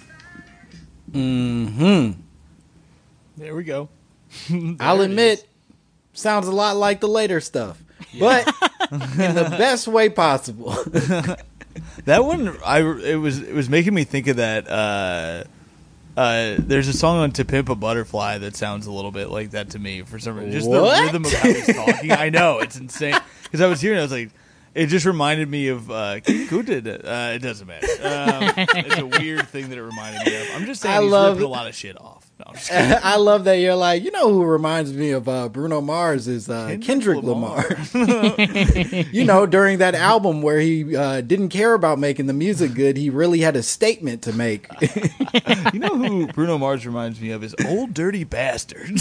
Mm-hmm. There we go. I'll There it admit, is. sounds a lot like the later stuff, but in the best way possible. That one, I it was it was making me think of that. Uh, uh, there's a song on "To Pimp a Butterfly" that sounds a little bit like that to me for some reason. Just What? the rhythm of how he's talking. I know it's insane because I was hearing. it, I was like, it just reminded me of uh, who did it. Uh, it doesn't matter. Um, it's a weird thing that it reminded me of. I'm just saying I he's love- ripping a lot of shit off. No, I'm just kidding. I love that you're like, you know who reminds me of uh, Bruno Mars is uh, Kendrick, Kendrick Lamar. Lamar. You know, during that album where he uh, didn't care about making the music good, he really had a statement to make. You know who Bruno Mars reminds me of is Old Dirty Bastard.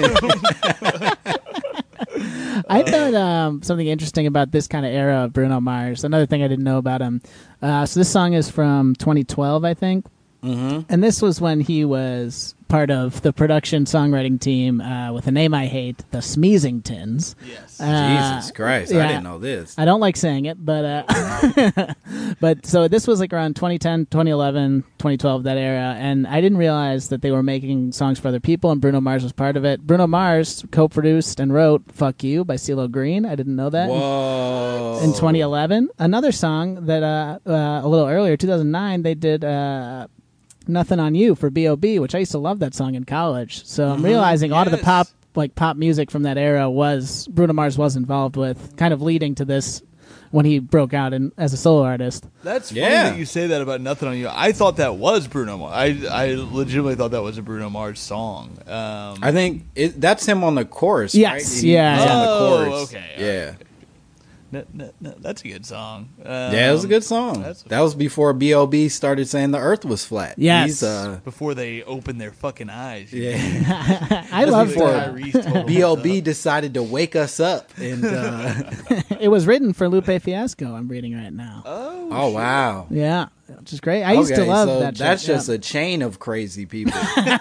I thought um, something interesting about this kind of era of Bruno Mars. Another thing I didn't know about him. Uh, so this song is from twenty twelve, I think. Mm-hmm. And this was when he was part of the production songwriting team uh, with a name I hate, the Smeezingtons. Yes. Uh, Jesus Christ, yeah. I didn't know this. I don't like saying it, but uh, but so this was like around twenty ten, twenty eleven, twenty twelve, that era, and I didn't realize that they were making songs for other people, and Bruno Mars was part of it. Bruno Mars co-produced and wrote "Fuck You" by CeeLo Green. I didn't know that. Whoa. In twenty eleven, another song that uh, uh, a little earlier, two thousand nine, they did uh, "Nothing on You" for B O B, which I used to love that song in college. So I'm realizing a lot of the Yes. pop, like pop music from that era, was Bruno Mars was involved with, kind of leading to this when he broke out in, as a solo artist. That's funny Yeah. that you say that about Nothing on You. I thought that was Bruno Mars. I, I legitimately thought that was a Bruno Mars song. Um, I think it, that's him on the chorus, Yes, right? He- yeah, He's yeah. on the Oh, chorus. okay, Yeah. no, no, no, that's a good song. Um, Yeah, it was a good song. that's a- That was before B O B started saying the earth was flat. Yes. He's, uh, Before they opened their fucking eyes. you know? yeah. I love before that. Tyrese told B O them B decided to wake us up. And uh, It was written for Lupe Fiasco, I'm reading right now. Oh, oh, wow. Yeah, which is great. I used to Okay, love so that. that's shit, just yeah. a chain of crazy people,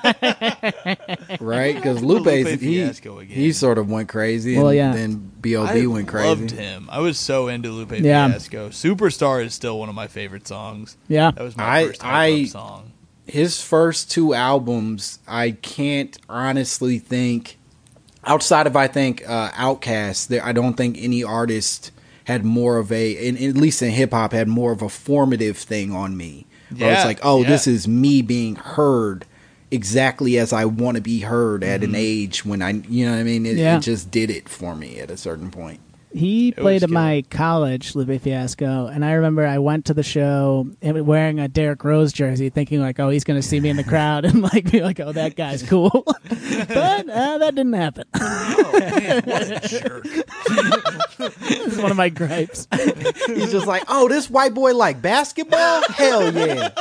right? Because Lupe, Lupe he Fiasco again. he sort of went crazy, and Well, yeah. then B O B I went crazy. loved him. I was so into Lupe Yeah. Fiasco. Superstar is still one of my favorite songs. Yeah. That was my I- first I- hype up song. His first two albums, I can't honestly think, outside of I think uh, Outkast, there I don't think any artist had more of a, in, at least in hip hop, had more of a formative thing on me. Where Yeah, it's like, oh, yeah. this is me being heard exactly as I want to be heard at an age when I, you know what I mean? It, Yeah. it just did it for me at a certain point. He played was at my college, Lupe Fiasco, and I remember I went to the show and wearing a Derrick Rose jersey, thinking like, "Oh, he's going to see me in the crowd and like be like, oh, that guy's cool." But uh, that didn't happen. Oh, man, what a jerk. This is one of my gripes. He's just like, oh, this white boy like basketball? Hell yeah.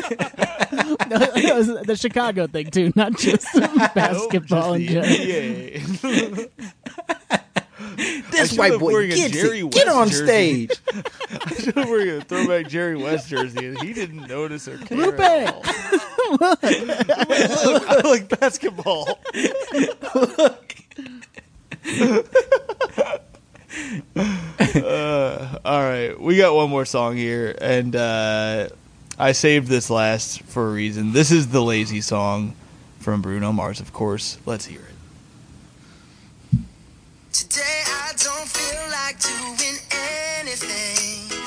It was the Chicago thing too, not just basketball in Just general. the N B A. This should've white boy wearing a gets Jerry it. Get West on jersey. stage. I should have wearing a throwback Jerry West jersey, and he didn't notice or care. Lupe! at all. Look, I like basketball. uh, all right, we got one more song here, and uh, I saved this last for a reason. This is the Lazy Song from Bruno Mars, of course. Let's hear it. Today I don't feel like doing anything.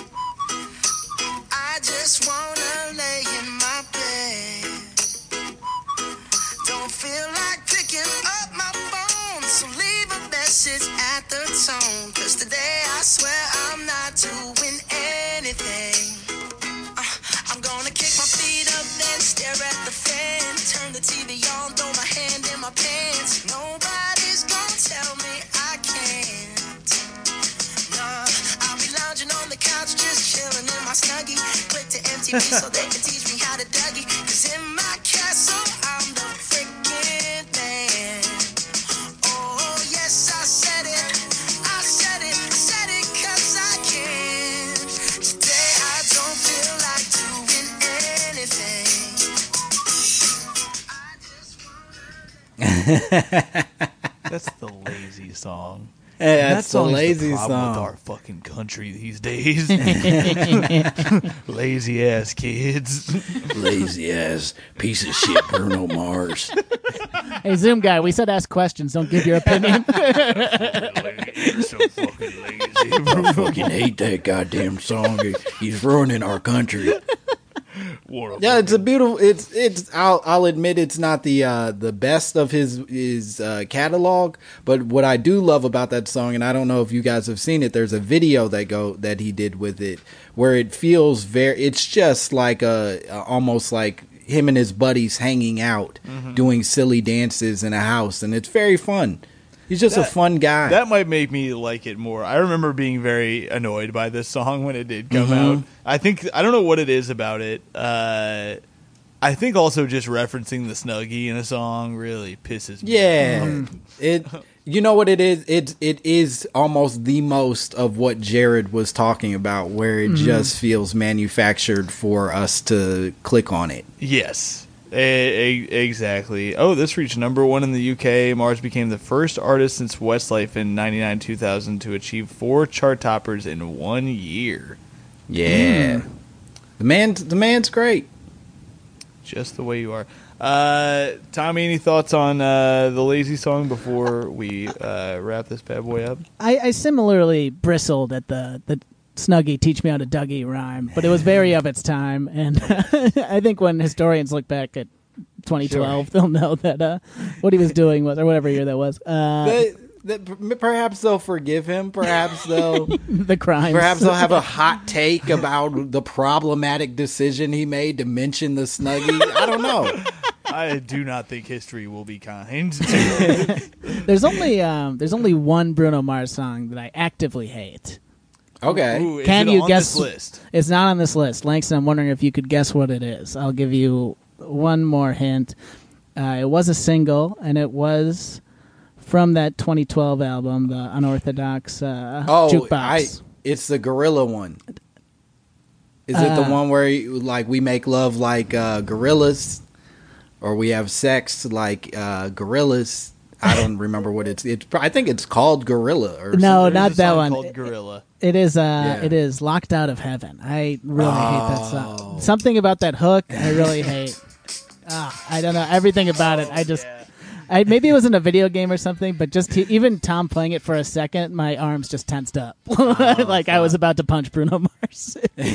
I just wanna lay in my bed. Don't feel like picking up my phone, so leave a message at the tone. Cause today I swear I'm not doing anything. Uh, I'm gonna kick my feet up, then stare at the fan. Turn the T V on, throw my hand in my pants. Nobody's gonna tell me I can't. Nah, I'll be lounging on the couch, just chilling in my snuggie. Click to M T V so they can teach me how to Dougie. Cause in my castle, I'm the freaking man. Oh, yes, I said it. I said it. I said it cause I can. Today I don't feel like doing anything. I just wanna. That's the lazy song. Hey, That that's the song's lazy the problem song. with our fucking country these days. Lazy ass kids. Lazy ass piece of shit, Bruno Mars. Hey, Zoom guy, we said ask questions. Don't give your opinion. You're so fucking lazy. I fucking hate that goddamn song. He's ruining our country. Yeah, it's a beautiful. It's it's. I'll I'll admit it's not the uh, the best of his his uh, catalog, but what I do love about that song, and I don't know if you guys have seen it. There's a video that go that he did with it, where it feels very. It's just like a, a almost like him and his buddies hanging out, mm-hmm. doing silly dances in a house, and it's very fun. He's just That- a fun guy. That might make me like it more. I remember being very annoyed by this song when it did come Mhm. out. I think I don't know what it is about it. Uh, I think also just referencing the Snuggie in a song really pisses me Yeah, off. it. You know what it is? It it is almost the most of what Jared was talking about, where it just feels manufactured for us to click on it. Yes, a- a- exactly. Oh, this reached number one in the U K. Mars became the first artist since Westlife in ninety-nine two thousand to achieve four chart toppers in one year. Yeah, the man, the man's great. Just the way you are. Uh, Tommy, any thoughts on uh, the Lazy song before we uh, wrap this bad boy up? I, I similarly bristled at the, the Snuggie teach me how to Dougie rhyme, but it was very of its time, and I think when historians look back at twenty twelve, Sure. they'll know that uh, what he was doing was, or whatever year that was, uh, They- they- perhaps they'll forgive him. Perhaps they'll. the crimes. Perhaps they'll have a hot take about the problematic decision he made to mention the Snuggie. I don't know. I do not think history will be kind. There's only um, there's only one Bruno Mars song that I actively hate. Okay. Ooh, is Can it you on guess- this list? It's not on this list. Langston, I'm wondering if you could guess what it is. I'll give you one more hint. Uh, it was a single, and it was from that twenty twelve album, the Unorthodox uh, Oh, Jukebox. I, it's the gorilla one. Is it the Uh, one where like we make love like uh, gorillas, or we have sex like uh, gorillas? I don't remember what it's. It's. I think it's called Gorilla. Or No, There's not a that song one. Called Gorilla. It is uh Yeah. it is Locked Out of Heaven. I really hate that Oh. song. Something about that hook I really hate. Ah, I don't know everything about it. I just I maybe it was in a video game or something, but just he, even Tom playing it for a second, my arms just tensed up. like I was about to punch Bruno Mars.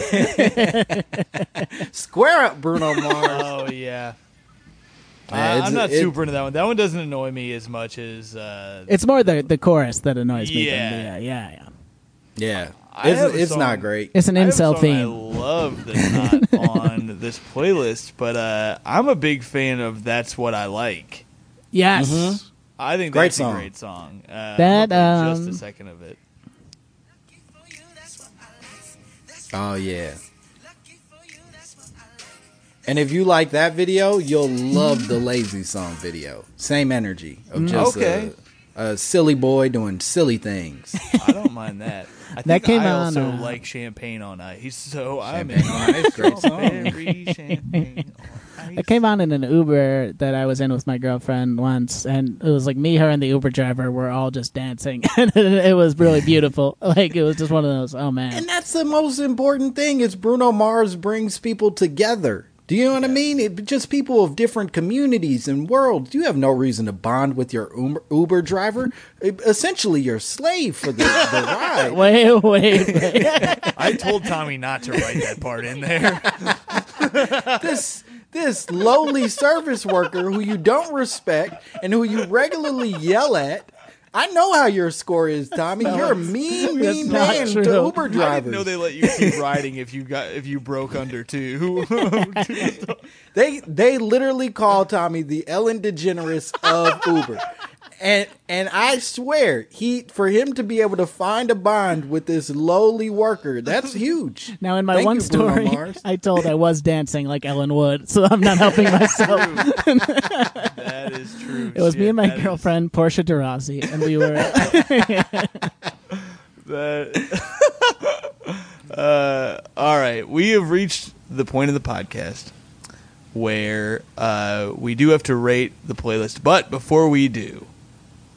Square up, Bruno Mars. Oh yeah. Yeah, I- it's- I'm not it- super into that one. That one doesn't annoy me as much as. Uh, It's more the the chorus that annoys me. Yeah. Than the, yeah, yeah, yeah. Yeah, I it's, have a it's song- not great. It's an I have a incel song I theme. love that's not on this playlist, but uh, I'm a big fan of "That's What I Like." Yes. Mhm. I think Great that's song. a great song. Uh, That, I'm gonna play just um, a second of it. Oh yeah. And if you like that video, you'll love the Lazy Song video. Same energy of just Okay. a, a silly boy doing silly things. I don't mind that. I think That came I on, also uh, like Champagne on Ice, so I'm Champagne on Ice, great song. Strawberry champagne on ice. It came on in an Uber that I was in with my girlfriend once, and it was like me, her, and the Uber driver were all just dancing, and it was really beautiful. Like it was just one of those. Oh man, And that's the most important thing is Bruno Mars brings people together. Do you know what I mean? It, just people of different communities and worlds. You have no reason to bond with your Uber, Uber driver. Essentially, you're a slave for the, the ride. wait, wait, wait. I told Tommy not to write that part in there. This this lowly service worker who you don't respect and who you regularly yell at. I know how your score is, Tommy. You're a mean, mean not man true. to Uber I drivers. didn't know they let you keep riding if you got if you broke under two. They they literally call Tommy the Ellen DeGeneres of Uber. And and I swear, he for him to be able to find a bond with this lowly worker, that's huge. Now, in my Thank one you, Bruno story, Mars. I told I was dancing like Ellen Wood, so I'm not helping myself. That is true. It was me Shit, and my that is- girlfriend, Portia de Rossi, and we were. That. uh, all right, we have reached the point of the podcast where uh, we do have to rate the playlist. But before we do,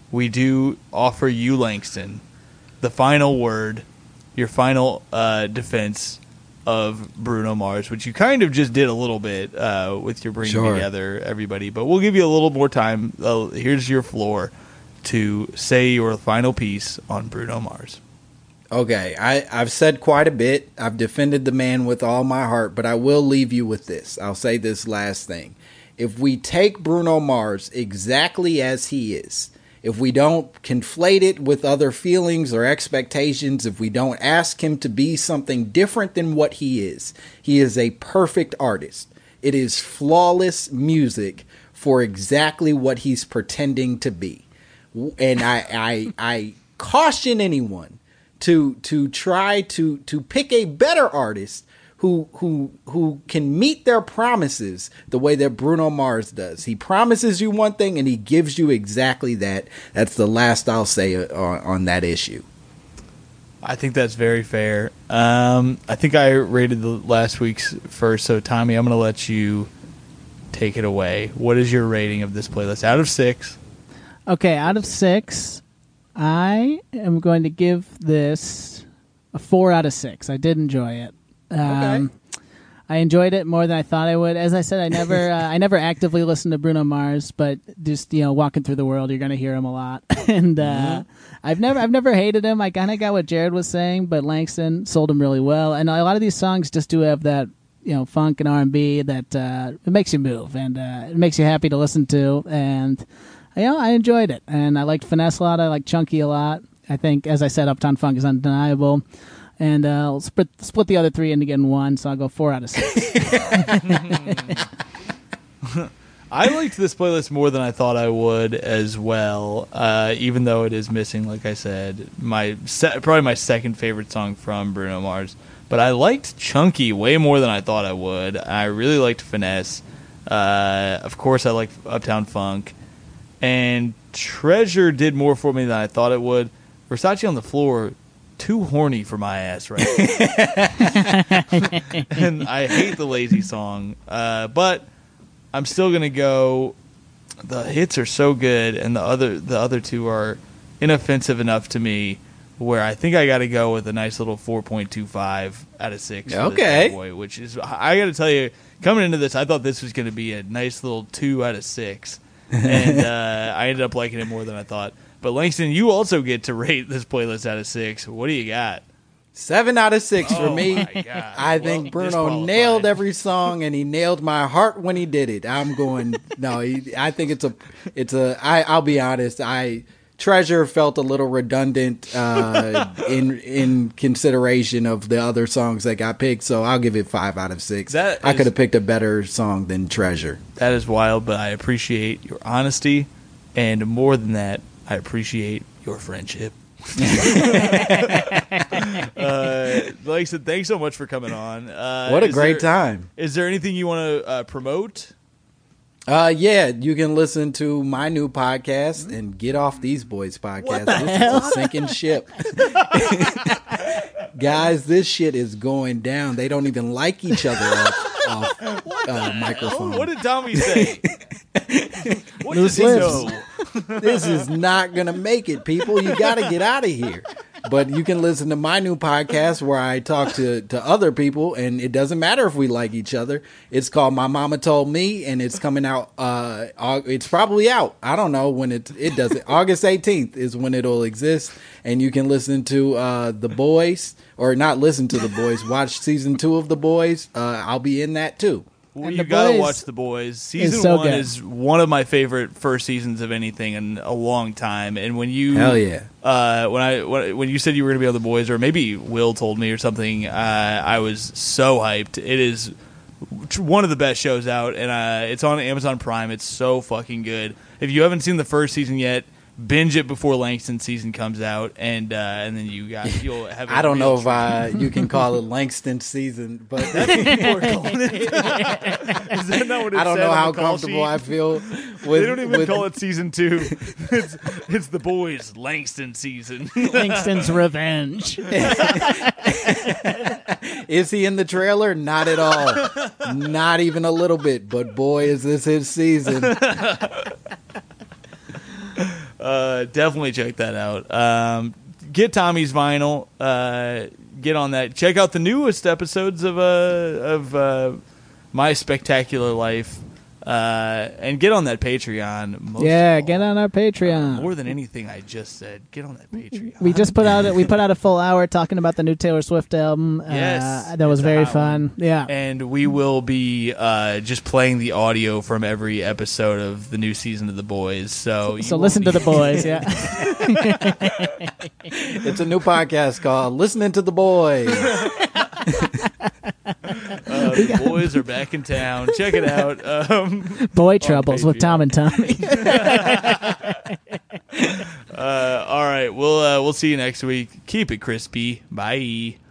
we do offer you, Langston, the final word, your final uh, defense of Bruno Mars, which you kind of just did a little bit uh, with your bringing Sure. together everybody. But we'll give you a little more time. Uh, here's your floor to say your final piece on Bruno Mars. Okay, I, I've said quite a bit. I've defended the man with all my heart, but I will leave you with this. I'll say this last thing. If we take Bruno Mars exactly as he is, if we don't conflate it with other feelings or expectations, if we don't ask him to be something different than what he is, he is a perfect artist. It is flawless music for exactly what he's pretending to be. And I, I, I caution anyone to to try to to pick a better artist who who who can meet their promises the way that Bruno Mars does. He promises you one thing and he gives you exactly that. That's the last I'll say on, on that issue. I think that's very fair. Um, I think I rated the last week's first, so Tommy, I'm going to let you take it away. What is your rating of this playlist out of six? Okay, out of six, I am going to give this a four out of six. I did enjoy it. Um, Okay. I enjoyed it more than I thought I would. As I said, I never, uh, I never actively listened to Bruno Mars, but just you know, walking through the world, you're going to hear him a lot. and uh, Mm-hmm. I've never, I've never hated him. I kind of got what Jared was saying, but Langston sold him really well. And a lot of these songs just do have that, you know, funk and R and B that uh, it makes you move and uh, it makes you happy to listen to. And you know, I enjoyed it, and I liked Finesse a lot. I liked Chunky a lot. I think, as I said, Uptown Funk is undeniable. And uh, I'll split split the other three into getting one, so I'll go four out of six. I liked this playlist more than I thought I would as well, uh, even though it is missing, like I said, my se- probably my second favorite song from Bruno Mars. But I liked Chunky way more than I thought I would. I really liked Finesse. Uh, of course, I liked Uptown Funk. And Treasure did more for me than I thought it would. Versace on the Floor, too horny for my ass right now. And I hate the Lazy song. Uh, but I'm still going to go. The hits are so good, and the other the other two are inoffensive enough to me where I think I got to go with a nice little four point two five out of six. for this Okay. bad boy, which is, I got to tell you, coming into this, I thought this was going to be a nice little two out of six. And uh, I ended up liking it more than I thought. But Langston, you also get to rate this playlist out of six. What do you got? Seven out of six for Oh me. my God. I Well, think Bruno disqualified. nailed every song, and he nailed my heart when he did it. I'm going. No, he, I think it's a, it's a. I, I'll be honest. I Treasure felt a little redundant uh, in in consideration of the other songs that got picked. So I'll give it five out of six. That I is- could have picked a better song than Treasure. That is wild, but I appreciate your honesty. And more than that, I appreciate your friendship. uh, like I said, thanks so much for coming on. Uh, What a is great there- time. Is there anything you want to uh, promote? Uh, yeah, you can listen to my new podcast and Get Off These Boys podcast. This is a sinking ship. Guys, this shit is going down. They don't even like each other off, off uh, microphone. What did Tommy say? What Loose does he lips. know? This is not going to make it, people. You got to get out of here. But you can listen to my new podcast where I talk to, to other people, and it doesn't matter if we like each other. It's called My Mama Told Me, and it's coming out. Uh, Au- it's probably out. I don't know when it it does it. August eighteenth is when it'll exist, and you can listen to uh, The Boys, or not listen to The Boys. Watch season two of The Boys. Uh, I'll be in that too. Well, And you The gotta Boys watch The Boys. Season so one good. is one of my favorite first seasons of anything in a long time. And when you, Hell yeah. uh, when I when, when you said you were gonna be on The Boys, or maybe Will told me or something, uh, I was so hyped. It is one of the best shows out, and uh, it's on Amazon Prime. It's so fucking good. If you haven't seen the first season yet, binge it before Langston season comes out, and uh, and then you got you'll have. I I don't know if uh, you can call it Langston season, but Is that not what it I don't said know on how the call comfortable sheet? I feel with. They don't even with- call it season two. It's it's the boys Langston season. Langston's Revenge. Is he in the trailer? Not at all. Not even a little bit. But boy, is this his season. Uh, uh, definitely check that out. Um, get Tommy's vinyl. Uh, get on that. Check out the newest episodes of uh, of uh, My Spectacular Life. Uh, and get on that Patreon. Most Yeah, of all. get on our Patreon. More than anything I just said, get on that Patreon. We just put out a, we put out a full hour talking about the new Taylor Swift album. Yes, uh, that was it's a very hot fun. one. Yeah, And we will be uh, just playing the audio from every episode of the new season of The Boys. So, you so will listen to be- the boys. Yeah, It's a new podcast called Listening to the Boys. uh, the boys are back in town. Check it out. Um, Boy Troubles with Patreon. Tom and Tommy. uh, all right, we'll uh, we'll see you next week. Keep it crispy. Bye.